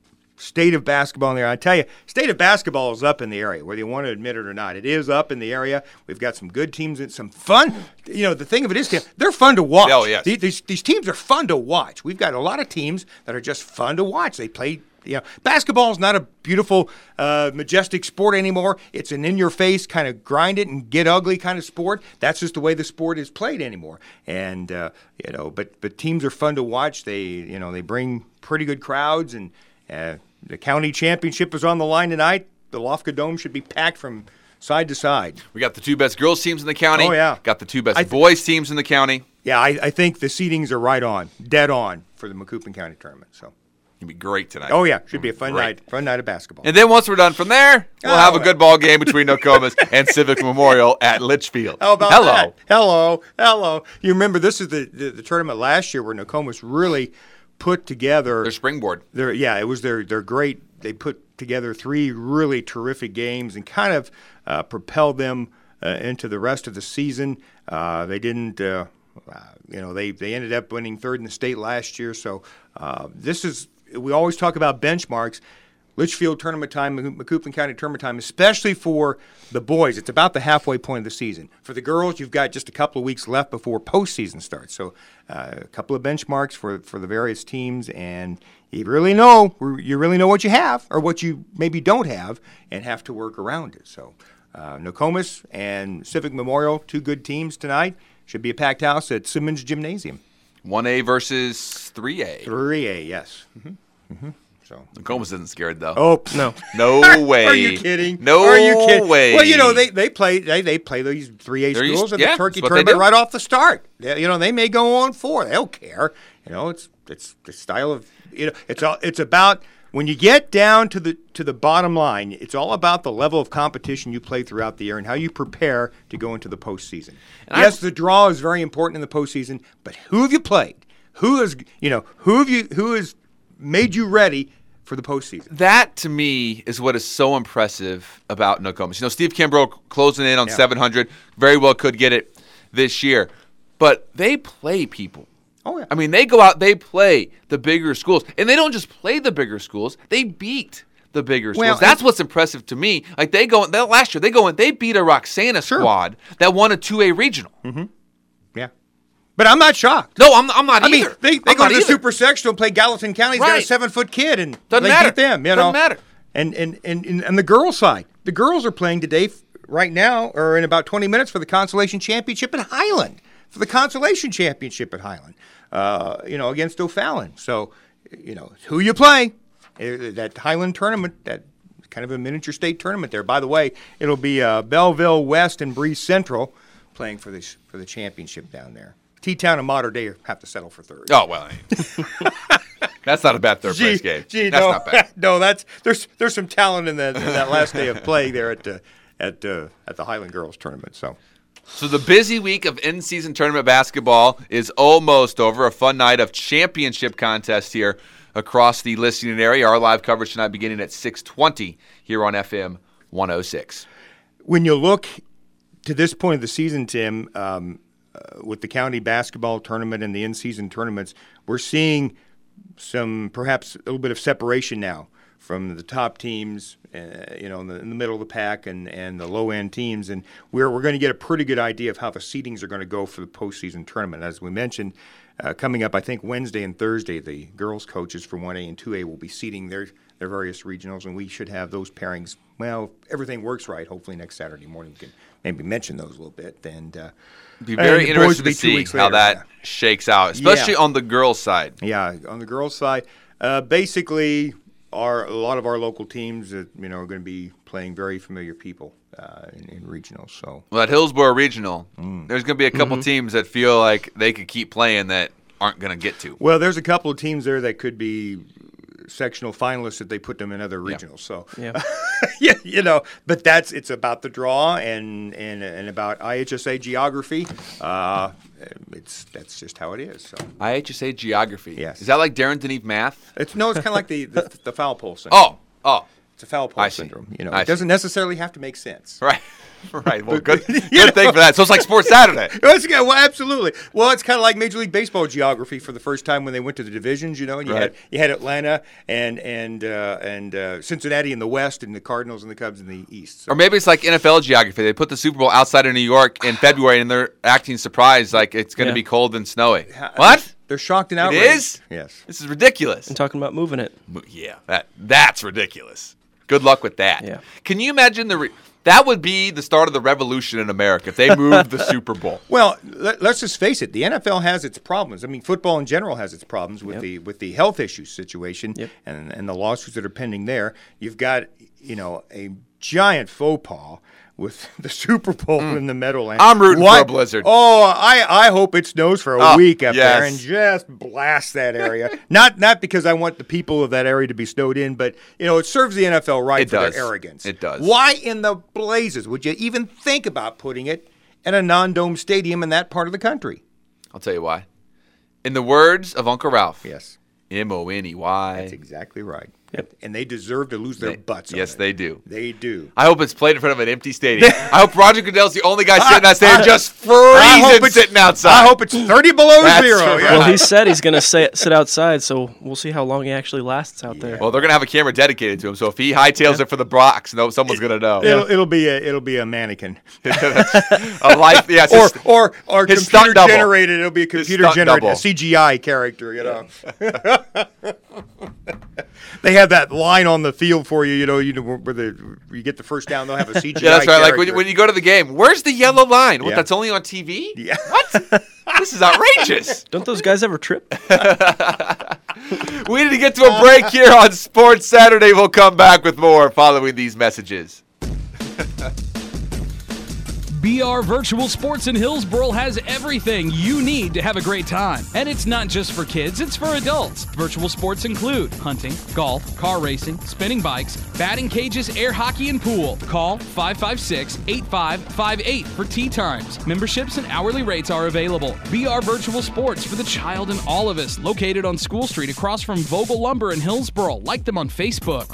state of basketball in there. I tell you, state of basketball is up in the area, whether you want to admit it or not. It is up in the area. We've got some good teams and some fun. You know, the thing of it is, Tim, they're fun to watch. Oh, yes. These, these, these teams are fun to watch. We've got a lot of teams that are just fun to watch. They play, you know, basketball is not a beautiful, uh, majestic sport anymore. It's an in-your-face kind of grind it and get ugly kind of sport. That's just the way the sport is played anymore. And, uh, you know, but, but teams are fun to watch. They, you know, they bring pretty good crowds, and uh, the county championship is on the line tonight. The Lofka Dome should be packed from side to side. We got the two best girls teams in the county. Oh, yeah. Got the two best th- boys teams in the county. Yeah, I, I think the seedings are right on, dead on for the Macoupin County tournament. So it'll be great tonight. Oh, yeah. Should be a fun great. night, fun night of basketball. And then once we're done from there, we'll oh, have a good ball game between Nokomis and Civic Memorial at Litchfield. How about Hello. that? Hello. Hello. You remember this is the, the, the tournament last year where Nokomis really put together their springboard. Their, yeah, it was their, their great – they put together three really terrific games and kind of uh, propelled them uh, into the rest of the season. Uh, they didn't, uh, uh, you know, they, they ended up winning third in the state last year. So uh, this is, we always talk about benchmarks. Litchfield tournament time, Macoupland County tournament time, especially for the boys. It's about the halfway point of the season. For the girls, you've got just a couple of weeks left before postseason starts. So uh, a couple of benchmarks for, for the various teams, and you really know you really know what you have or what you maybe don't have and have to work around it. So uh, Nokomis and Civic Memorial, two good teams tonight. Should be a packed house at Simmons Gymnasium. one A versus three A. three A, yes. Mm-hmm. Mm-hmm. So Nokomis isn't scared though. Oh no, no way. Are you kidding? No Are you kidding? way. Well, you know they they play they, they play these three A They're schools used- at yeah, the turkey that's what they tournament do. right off the start. They, you know they may go on four. They don't care. You know it's it's the style of you know it's all it's about when you get down to the to the bottom line. It's all about the level of competition you play throughout the year and how you prepare to go into the postseason. And yes, I- the draw is very important in the postseason, but who have you played? Who is you know who have you who has made you ready for the postseason? That, to me, is what is so impressive about Nokomis. You know, Steve Kimbrough closing in on Yeah. seven hundred, very well could get it this year. But they play people. Oh, yeah. I mean, they go out, they play the bigger schools. And they don't just play the bigger schools, they beat the bigger schools. Well, That's and- what's impressive to me. Like, they go, they, last year, they go and they beat a Roxana squad that won a two A regional. Mm-hmm. Yeah. But I'm not shocked. No, I'm, I'm not I either. mean, they, they I'm go not to the either. Super Sectional and play Gallatin County. He's got a Right. seven-foot kid, and Doesn't they matter. beat them. You Doesn't know? matter. And, and, and, and, and the girls' side. The girls are playing today f- right now, or in about twenty minutes, for the Consolation Championship at Highland. For the Consolation Championship at Highland. Uh, you know, against O'Fallon. So, you know, who you play. Uh, That Highland tournament, that kind of a miniature state tournament there. By the way, it'll be uh, Belleville West and Breeze Central playing for this for the championship down there. T-Town and Mater Dei have to settle for third. Oh, well. That's not a bad third place Gee, game. gee, That's no, not bad. no, that's there's there's some talent in that in that last day of play there at uh, at uh, at the Highland Girls tournament. So. So the busy week of in-season tournament basketball is almost over. A fun night of championship contest here across the listening area. Our live coverage tonight beginning at six twenty here on F M one oh six. When you look to this point of the season, Tim, um, uh, with the county basketball tournament and the in-season tournaments, we're seeing some perhaps a little bit of separation now from the top teams, uh, you know, in the, in the middle of the pack and, and the low-end teams. And we're, we're going to get a pretty good idea of how the seedings are going to go for the postseason tournament. As we mentioned, uh, coming up, I think, Wednesday and Thursday, the girls' coaches for one A and two A will be seeding their, their various regionals, and we should have those pairings. Well, if everything works right, hopefully next Saturday morning we can maybe mention those a little bit. And uh, Be very and the boys interested will be to two see weeks how later. that Yeah. shakes out, especially Yeah. on the girls' side. Yeah, on the girls' side, uh, basically, our a lot of our local teams, that, you know, are going to be playing very familiar people uh, in, in regionals. So, Well, at Hillsborough Regional, Mm. there's going to be a couple Mhm. teams that feel like they could keep playing that aren't going to get to. well, there's a couple of teams there that could be sectional finalists if they put them in other regionals. So, Yeah. yeah, you know, but that's it's about the draw and and and about I H S A geography. Uh, it's that's just how it is. So, I H S A geography. Yes. Is that like Darren Deneve math? it's no, it's kind of like the, the the foul pole syndrome. Oh, oh, It's a foul pole I see. syndrome. You know, I it doesn't necessarily have to make sense. right, right. Well, good, You good thing know. for that. So it's like Sports Saturday. Well, well, absolutely. Well, it's kind of like Major League Baseball geography for the first time when they went to the divisions, you know, and you Right. had you had Atlanta and and uh, and uh, Cincinnati in the West, and the Cardinals and the Cubs in the East. So, Or maybe it's like N F L geography. They put the Super Bowl outside of New York in February, and they're acting surprised, like it's going to Yeah. be cold and snowy. Ha- What? They're shocked and It outraged. is? Yes. This is ridiculous. And talking about moving it. Mo- Yeah, that that's ridiculous. Good luck with that. Yeah. Can you imagine the re- that would be the start of the revolution in America if they moved the Super Bowl. Well, let, let's just face it. The N F L has its problems. I mean, football in general has its problems with Yep. the with the health issue situation Yep. and and the lawsuits that are pending there. You've got you know a giant faux pas with the Super Bowl in the Meadowlands. I'm rooting for a blizzard. Oh, I, I hope it snows for a Oh, week up there yes. and just blast that area. not not because I want the people of that area to be snowed in, but you know it serves the N F L right It for does. their arrogance. It does. Why in the blazes would you even think about putting it in a non-dome stadium in that part of the country? I'll tell you why. In the words of Uncle Ralph. Yes. M O N E Y. That's exactly right. Yep. And they deserve to lose their They- butts on yes, it. they do. They do. I hope it's played in front of an empty stadium. I hope Roger Goodell's the only guy sitting out there just I hope freezing it's- sitting outside. I hope it's thirty below That's zero. right. Yeah. Well, he said he's going to sit outside, so we'll see how long he actually lasts out there. Well, they're going to have a camera dedicated to him, so if he hightails it for the box, no, someone's going to know. It'll, it'll be a it'll be a mannequin. A life, yeah, it's or his- or or his computer stunt double. generated. It'll be a computer stunt generated, double. a C G I character. You know. They have that line on the field for you. You know, you know where the where you get the first down. They'll have a C G I. Yeah, that's right. Like when character. you, when you go to the game, where's the yellow line? What, Yeah. that's only on T V? Yeah. What? This is outrageous. Don't those guys ever trip? We need to get to a break here on Sports Saturday. We'll come back with more following these messages. B R Virtual Sports in Hillsboro has everything you need to have a great time. And it's not just for kids, it's for adults. Virtual sports include hunting, golf, car racing, spinning bikes, batting cages, air hockey, and pool. Call five five six, eight five five eight for tee times. Memberships and hourly rates are available. B R Virtual Sports for the child in all of us, located on School Street across from Vogel Lumber in Hillsboro. Like them on Facebook.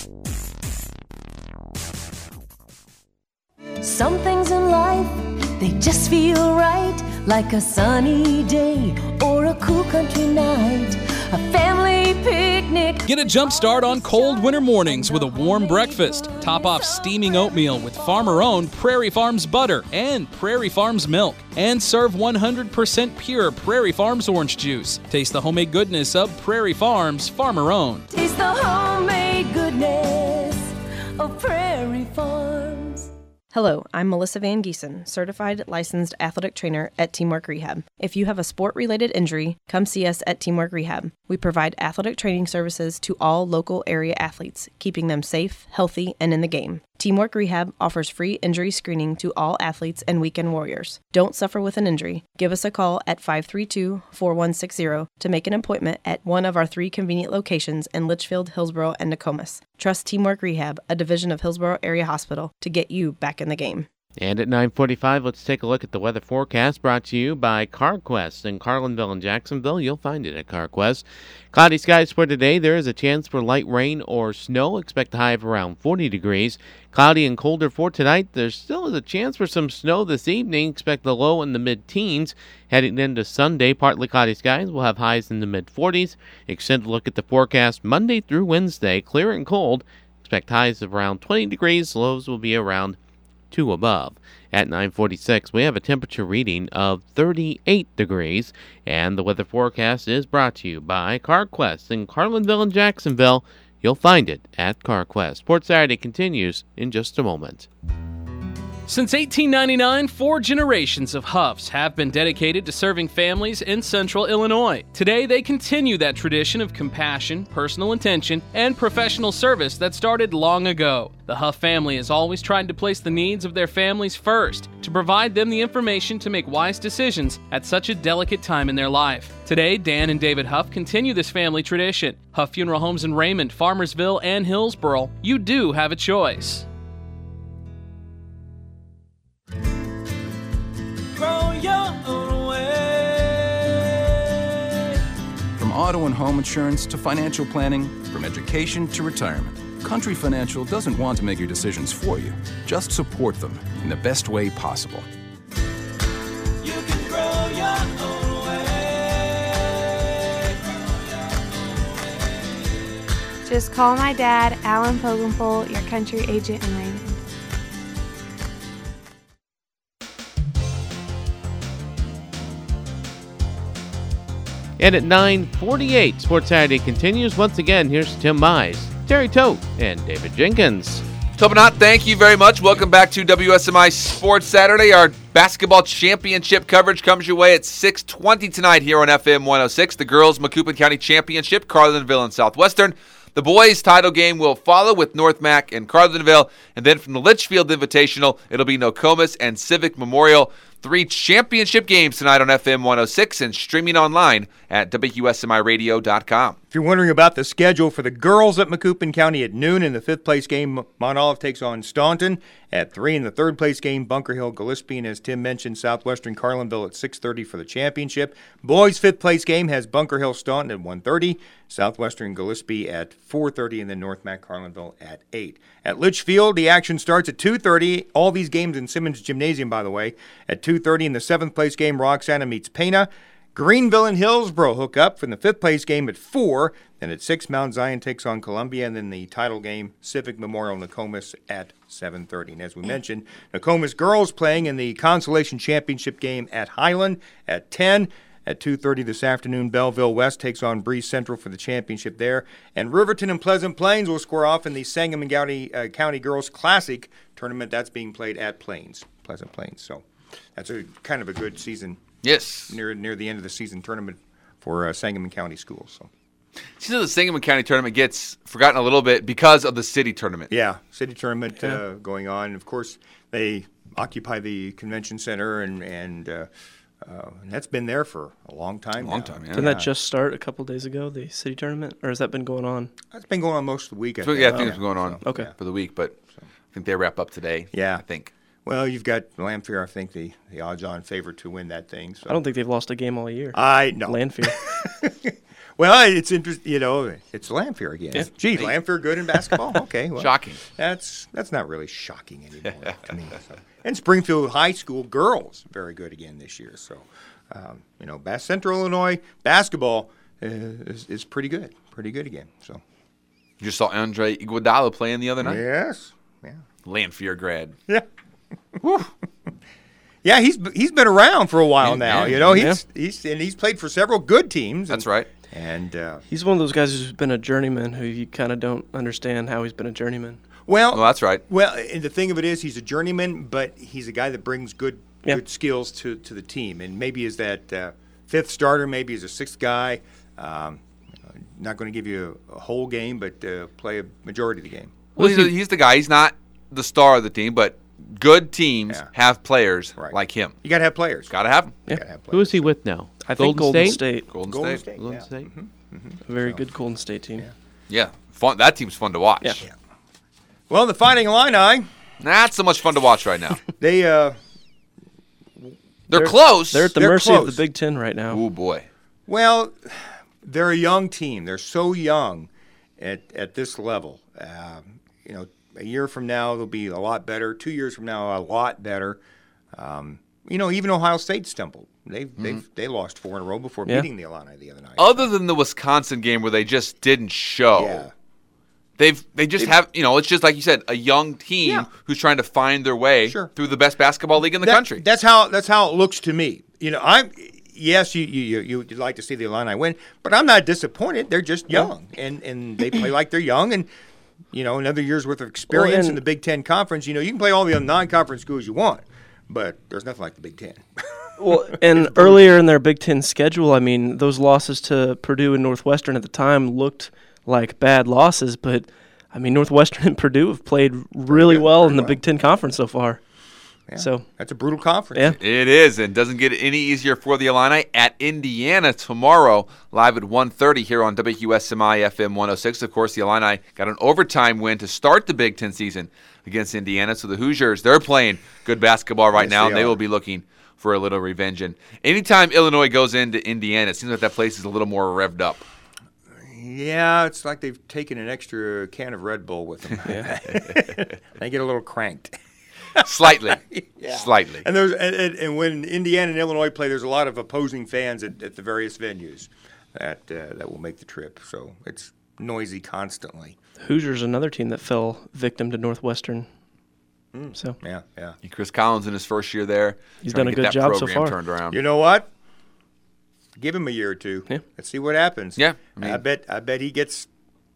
Some things in life, they just feel right, like a sunny day or a cool country night, a family picnic. Get a jump start on cold winter mornings with a warm breakfast. Top off steaming oatmeal with farmer-owned Prairie Farms butter and Prairie Farms milk. And serve one hundred percent pure Prairie Farms orange juice. Taste the homemade goodness of Prairie Farms, farmer-owned. Taste the homemade goodness of Prairie Farms. Hello, I'm Melissa Van Giesen, certified licensed athletic trainer at Teamwork Rehab. If you have a sport-related injury, come see us at Teamwork Rehab. We provide athletic training services to all local area athletes, keeping them safe, healthy, and in the game. Teamwork Rehab offers free injury screening to all athletes and weekend warriors. Don't suffer with an injury. Give us a call at five three two, four one six zero to make an appointment at one of our three convenient locations in Litchfield, Hillsboro, and Nokomis. Trust Teamwork Rehab, a division of Hillsboro Area Hospital, to get you back in the game. And at nine forty-five, let's take a look at the weather forecast brought to you by CarQuest in Carlinville and Jacksonville. You'll find it at CarQuest. Cloudy skies for today. There is a chance for light rain or snow. Expect a high of around forty degrees. Cloudy and colder for tonight. There still is a chance for some snow this evening. Expect the low in the mid-teens. Heading into Sunday, partly cloudy skies. We'll have highs in the mid-forties. Extend a look at the forecast Monday through Wednesday. Clear and cold. Expect highs of around twenty degrees. Lows will be around two above. At nine forty-six, we have a temperature reading of thirty-eight degrees, and the weather forecast is brought to you by CarQuest in Carlinville and Jacksonville. You'll find it at CarQuest. Sports Saturday continues in just a moment. Since eighteen ninety-nine, four generations of Huffs have been dedicated to serving families in central Illinois. Today, they continue that tradition of compassion, personal attention, and professional service that started long ago. The Huff family has always tried to place the needs of their families first, to provide them the information to make wise decisions at such a delicate time in their life. Today, Dan and David Huff continue this family tradition. Huff Funeral Homes in Raymond, Farmersville, and Hillsboro. You do have a choice. Grow your own way. From auto and home insurance to financial planning, from education to retirement, Country Financial doesn't want to make your decisions for you. Just support them in the best way possible. You can grow your own way. Just call my dad, Alan Pogenpole, your country agent in Raymond. And at nine forty-eight, Sports Saturday continues. Once again, here's Tim Mize, Terry Tote, and David Jenkins. Topanot, thank you very much. Welcome back to W S M I Sports Saturday. Our basketball championship coverage comes your way at six twenty tonight here on F M one oh six. The girls' Macoupin County Championship, Carlinville and Southwestern. The boys' title game will follow with North Mac and Carlinville. And then from the Litchfield Invitational, it'll be Nokomis and Civic Memorial. Three championship games tonight on F M one oh six and streaming online at W S M I radio dot com. If you're wondering about the schedule for the girls at Macoupin County at noon, in the fifth place game, Mount Olive takes on Staunton. At three, in the third place game, Bunker Hill Gillespie, and as Tim mentioned, Southwestern Carlinville at six thirty for the championship. Boys' fifth place game has Bunker Hill Staunton at one thirty, Southwestern Gillespie at four thirty, and then North Mac Carlinville at eight. At Litchfield, the action starts at two thirty. All these games in Simmons Gymnasium, by the way. At two thirty in the seventh place game, Roxana meets Pena. Greenville and Hillsboro hook up for the fifth place game at four. Then at six, Mount Zion takes on Columbia. And then the title game, Civic Memorial Nokomis at seven thirty. And as we mentioned, Nokomis girls playing in the Consolation Championship game at Highland at ten. At two thirty this afternoon, Belleville West takes on Breeze Central for the championship there. And Riverton and Pleasant Plains will square off in the Sangamon County, uh, County Girls Classic tournament. That's being played at Plains, Pleasant Plains. So that's a kind of a good season. Yes. Near near the end of the season tournament for uh, Sangamon County schools. So. See, the Sangamon County tournament gets forgotten a little bit because of the city tournament. Yeah, city tournament yeah. uh, going on. Of course, they occupy the convention center, and and, uh, uh, and that's been there for a long time. A long now. time, yeah. Didn't that just start a couple days ago, the city tournament, or has that been going on? That's been going on most of the week. I So, think. yeah, I think it's been going on So, okay. for the week, but I think they wrap up today. Yeah, I think. Well, you've got Lanphier, I think, the, the odds-on favorite to win that thing. So. I don't think they've lost a game all year. I know. Lanphier. Well, it's interesting, you know, it's Lanphier again. Yeah. Gee, Lanphier good in basketball? Okay. Well, Shocking. That's that's not really shocking anymore to me. So. And Springfield High School girls, very good again this year. So, um, you know, Bass Central Illinois basketball uh, is, is pretty good, pretty good again. So. You just saw Andre Iguodala playing the other night? Yes. Yeah. Lanphier grad. Yeah. Yeah, he's he's been around for a while now. You know, he's Yeah. he's and he's played for several good teams. That's and, right. And uh, He's one of those guys who's been a journeyman who you kind of don't understand how he's been a journeyman. well, Well, that's right. Well, and the thing of it is, he's a journeyman, but he's a guy that brings good Yeah. good skills to, to the team, and maybe is that uh, fifth starter, maybe is a sixth guy. Um, not going to give you a, a whole game, but uh, play a majority of the game. Well, he's, a, he's the guy. He's not the star of the team, but good teams Yeah. have players Right. like him. You got to have players. Got to have them. You gotta have Who players. is he with now? I think Golden State. Golden, Golden State. State. Golden yeah. State. A very good Golden State team. Yeah, fun. That team's fun to watch. Yeah. Well, the Fighting Illini, Not so much fun to watch right now. they uh, They're, close. They're at the They're mercy of close. the Big Ten right now. Oh boy. well, they're a young team. They're so young at at this level. Um, you know, a year from now they'll be a lot better. Two years from now, a lot better. Um, you know, even Ohio State stumbled. They Mm-hmm. they they lost four in a row before Yeah. beating the Illini the other night. Other than the Wisconsin game where they just didn't show, Yeah. they've they just have you know it's just like you said, a young team Yeah. who's trying to find their way Sure. through the best basketball league in the That- country. That's how that's how it looks to me. You know, I'm yes, you you you you'd like to see the Illini win, but I'm not disappointed. They're just young, and and they play like they're young, and you know, another year's worth of experience Well, in the Big Ten Conference. You know, you can play all the non-conference schools you want, but there's nothing like the Big Ten. Well, and earlier in their Big Ten schedule, I mean, those losses to Purdue and Northwestern at the time looked like bad losses, but I mean, Northwestern and Purdue have played really good, well very in the well. Big Ten Conference so far. Yeah, So, that's a brutal conference. yeah. It is, and doesn't get any easier for the Illini at Indiana tomorrow, live at one thirty here on W S M I F M one oh six. Of course, the Illini got an overtime win to start the Big Ten season against Indiana. So the Hoosiers, they're playing good basketball right Yes, now, they and they are. will be looking for a little revenge. And anytime Illinois goes into Indiana, it seems like that place is a little more revved up. Yeah, it's like they've taken an extra can of Red Bull with them. They get a little cranked. Slightly. Yeah. Slightly. And there's and, and, and when Indiana and Illinois play, there's a lot of opposing fans at, at the various venues that uh, that will make the trip. So it's noisy constantly. Hoosiers, another team that fell victim to Northwestern. So Yeah, yeah. And Chris Collins in his first year there. He's trying done to a get good that job so program far. Turned around. You know what? Give him a year or two. Yeah. Let's see what happens. Yeah, I, I mean- bet. I bet he gets.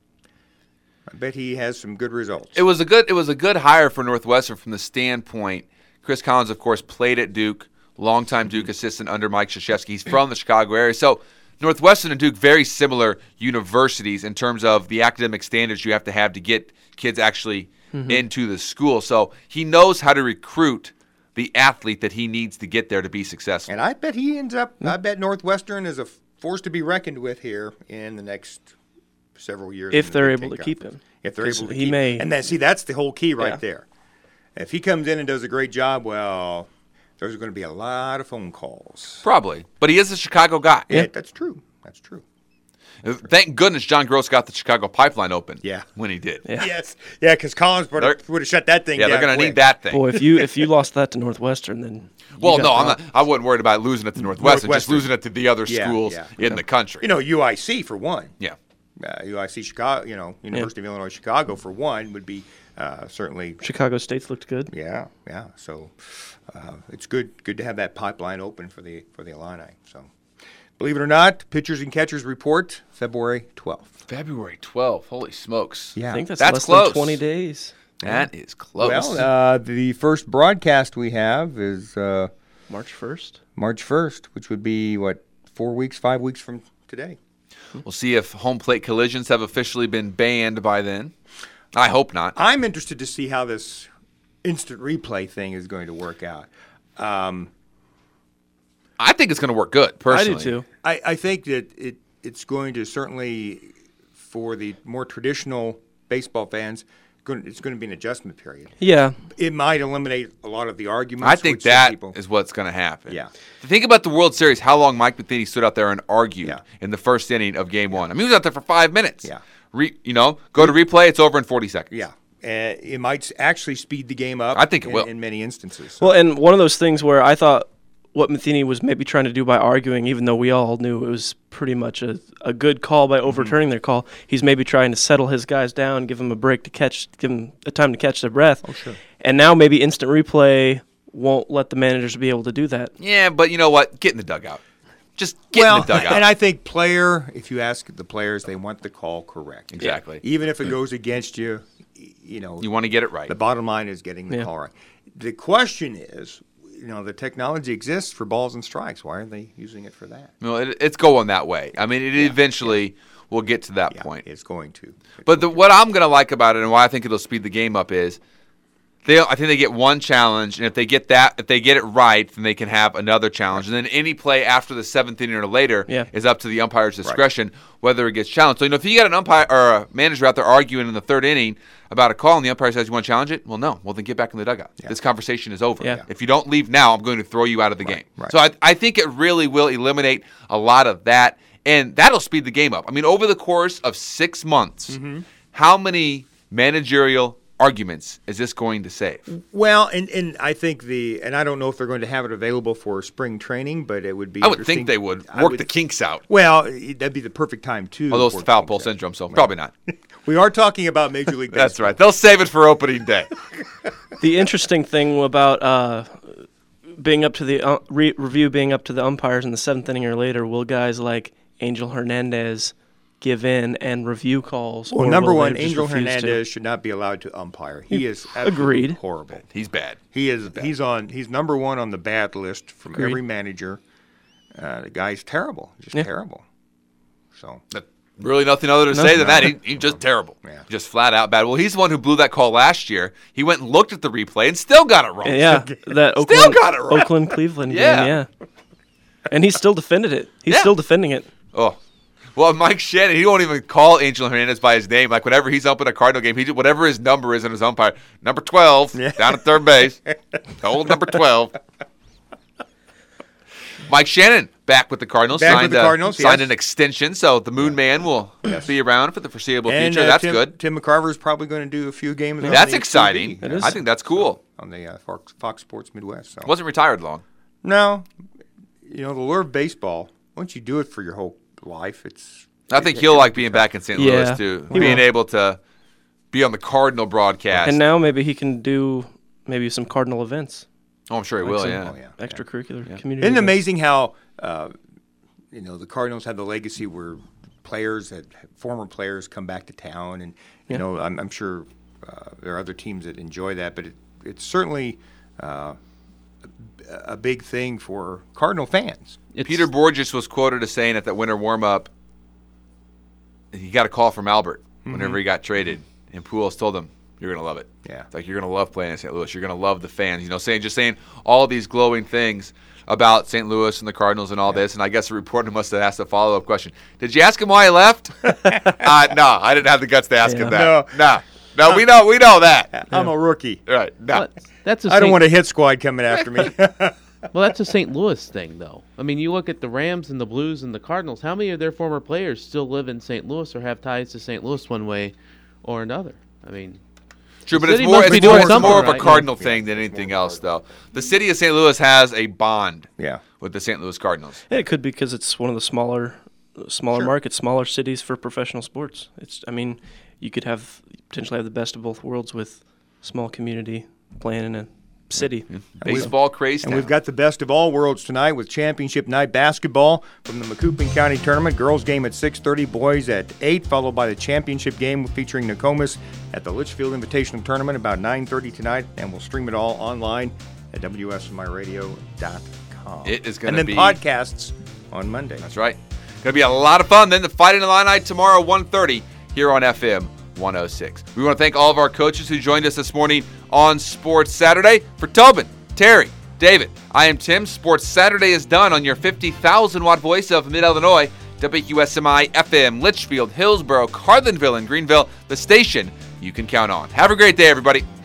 I bet he has some good results. It was a good it was a good hire for Northwestern from the standpoint. Chris Collins, of course, played at Duke, longtime Duke assistant under Mike Krzyzewski. He's from the Chicago area. So Northwestern and Duke, very similar universities in terms of the academic standards you have to have to get kids actually Mhm. into the school. So he knows how to recruit the athlete that he needs to get there to be successful. And I bet he ends up, I bet Northwestern is a force to be reckoned with here in the next several years. If in the they're Big able Ten to keep Conference. him. If they're 'Cause able to he keep may- him. And then, see, that's the whole key right Yeah. there. If he comes in and does a great job, well, there's going to be a lot of phone calls. Probably. But he is a Chicago guy. Yeah, that's true. That's true. Thank goodness John Gross got the Chicago pipeline open Yeah. when he did. Yeah. Yes. Yeah, because Collins would have shut that thing Yeah, down. they're going to quick. need that thing. Boy, if you if you lost that to Northwestern, then you Well, got no, I'm not, problems. I wasn't worried about losing it to Northwestern, just Northwestern. losing it to the other Yeah, schools yeah. in the country. You know, U I C for one. Yeah. Uh, U I C Chicago, you know, University of Illinois Chicago for one would be uh, certainly. Chicago State's looked good. Yeah, yeah. So uh, it's good good to have that pipeline open for the for the Illini. So believe it or not, pitchers and catchers report February twelfth. February twelfth. Holy smokes. Yeah. I think that's, That's less close. than twenty days. That is close. Well, uh, the first broadcast we have is uh, March first. March first, which would be what four weeks, five weeks from today. We'll see if home plate collisions have officially been banned by then. I hope not. I'm interested to see how this instant replay thing is going to work out. Um, I think it's going to work good, personally. I do too. I, I think that it it's going to certainly, for the more traditional baseball fans, going, it's going to be an adjustment period. Yeah. It might eliminate a lot of the arguments. I think with some that people. is what's going to happen. Yeah. Think about the World Series, how long Mike Matheny stood out there and argued Yeah. in the first inning of Game One. I mean, he was out there for five minutes. Yeah. Re, you know, go to replay, it's over in forty seconds. Yeah. Uh, it might s- actually speed the game up. I think it in, will. in many instances. Well, and one of those things where I thought what Matheny was maybe trying to do by arguing, even though we all knew it was pretty much a, a good call by overturning their call, he's maybe trying to settle his guys down, give them a break to catch, give them a time to catch their breath. Oh, sure. And now maybe instant replay won't let the managers be able to do that. Yeah, but you know what? Get in the dugout. Just get well, in the dugout. and I think player, if you ask the players, they want the call correct. Exactly. Even if it goes against you, y- you know. You want to get it right. The bottom line is getting the Yeah. call right. The question is, you know, the technology exists for balls and strikes. Why aren't they using it for that? No, it, it's going that way. I mean, it eventually will get to that Yeah, point. it's going to. But the, what I'm going to like about it and why I think it'll speed the game up is they I think they get one challenge, and if they get that, if they get it right, then they can have another challenge. And then any play after the seventh inning or later Yeah. is up to the umpire's discretion whether it gets challenged. So, you know, if you got an umpire or a manager out there arguing in the third inning about a call and the umpire says, you want to challenge it? Well, no. Well, then get back in the dugout. This conversation is over. Yeah. If you don't leave now, I'm going to throw you out of the game. right. So I, I think it really will eliminate a lot of that, and that'll speed the game up. I mean, over the course of six months, Mm-hmm. how many managerial arguments is this going to save? Well, and, and I think the, and I don't know if they're going to have it available for spring training, but it would be I would interesting- think they would I work would- the kinks out Well, that'd be the perfect time, too. Although it's for the foul kinks pole out. syndrome, so probably not. We are talking about Major League Baseball. That's right. They'll save it for opening day. The interesting thing about uh, being up to the uh, re- review being up to the umpires in the seventh inning or later, will guys like Angel Hernandez give in and review calls? Well, or number will they one, just Angel refuse to? Hernandez should not be allowed to umpire. He is absolutely Agreed. horrible. He's bad. He is. He's on. He's number one on the bad list from Agreed. every manager. Uh, the guy's terrible. Just Yeah. terrible. So But really nothing other to No. say than that. He, he's just terrible. Yeah. Just flat out bad. Well, he's the one who blew that call last year. He went and looked at the replay and still got it wrong. Yeah, that Still Oakland, got it right. Oakland Cleveland Yeah. game, yeah. And he still defended it. He's Yeah. still defending it. Oh. Well, Mike Shannon, he won't even call Angel Hernandez by his name. Like, whenever he's up in a Cardinal game, he just, whatever his number is in his umpire, number twelve, down at third base, old number twelve. Mike Shannon back with the Cardinals. Back with signed the a- Cardinals, Signed yes. an extension, so the Moon Man will be around for the foreseeable and future. uh, That's Tim, good. Tim McCarver is probably going to do a few games. on That's the exciting. T V. It is. I think that's cool. on the uh, Fox, Fox Sports Midwest. So. Wasn't retired long. No, you know the lure of baseball. Once you do it for your whole life, it's. I think it- he'll it- like being back in Saint Yeah, Louis, too. he Being will. able to be on the Cardinal broadcast. And now maybe he can do maybe some Cardinal events. oh, I'm sure he Like will, some yeah. Oh, yeah. Extracurricular Yeah. community. Isn't it events. amazing how uh, you know the Cardinals have the legacy where players, that former players, come back to town, and you Yeah. know I'm, I'm sure uh, there are other teams that enjoy that, but it, it's certainly uh, a, a big thing for Cardinal fans. Peter Borges was quoted as saying at that winter warm-up, he got a call from Albert whenever he got traded, and Pujols told him, You're going to love it. Yeah. It's like you're going to love playing in Saint Louis. You're going to love the fans. You know, saying just saying all these glowing things about Saint Louis and the Cardinals and all yeah. this. And I guess the reporter must have asked a follow-up question. Did you ask him why he left? uh, no, I didn't have the guts to ask yeah. him that. No. No. No, we know we know that. I'm a rookie. Right. No. Well, that's a I don't Saint want a hit squad coming after me. Well, that's a Saint Louis thing, though. I mean, you look at the Rams and the Blues and the Cardinals. How many of their former players still live in Saint Louis or have ties to Saint Louis one way or another? I mean, true, but it's more, it's more, it's more of a Cardinal right? thing than anything else, though. The city of Saint Louis has a bond yeah. with the Saint Louis Cardinals. Yeah, it could be because it's one of the smaller, smaller Sure. markets, smaller cities for professional sports. It's, I mean, you could have potentially have the best of both worlds with small community playing in a city. Yeah. Baseball craze And now. we've got the best of all worlds tonight with championship night basketball from the Macoupin County Tournament. Girls game at six thirty, boys at eight, followed by the championship game featuring Nokomis at the Litchfield Invitational Tournament about nine thirty tonight, and we'll stream it all online at W S M I radio dot com. It is going to be... And then podcasts on Monday. That's right. Going to be a lot of fun. Then the Fighting Illini tomorrow, one thirty, here on F M one oh six. We want to thank all of our coaches who joined us this morning on Sports Saturday. For Tobin, Terry, David, I am Tim. Sports Saturday is done on your fifty thousand watt voice of Mid-Illinois, W Q S M I F M, Litchfield, Hillsboro, Carlinville, and Greenville, the station you can count on. Have a great day, everybody.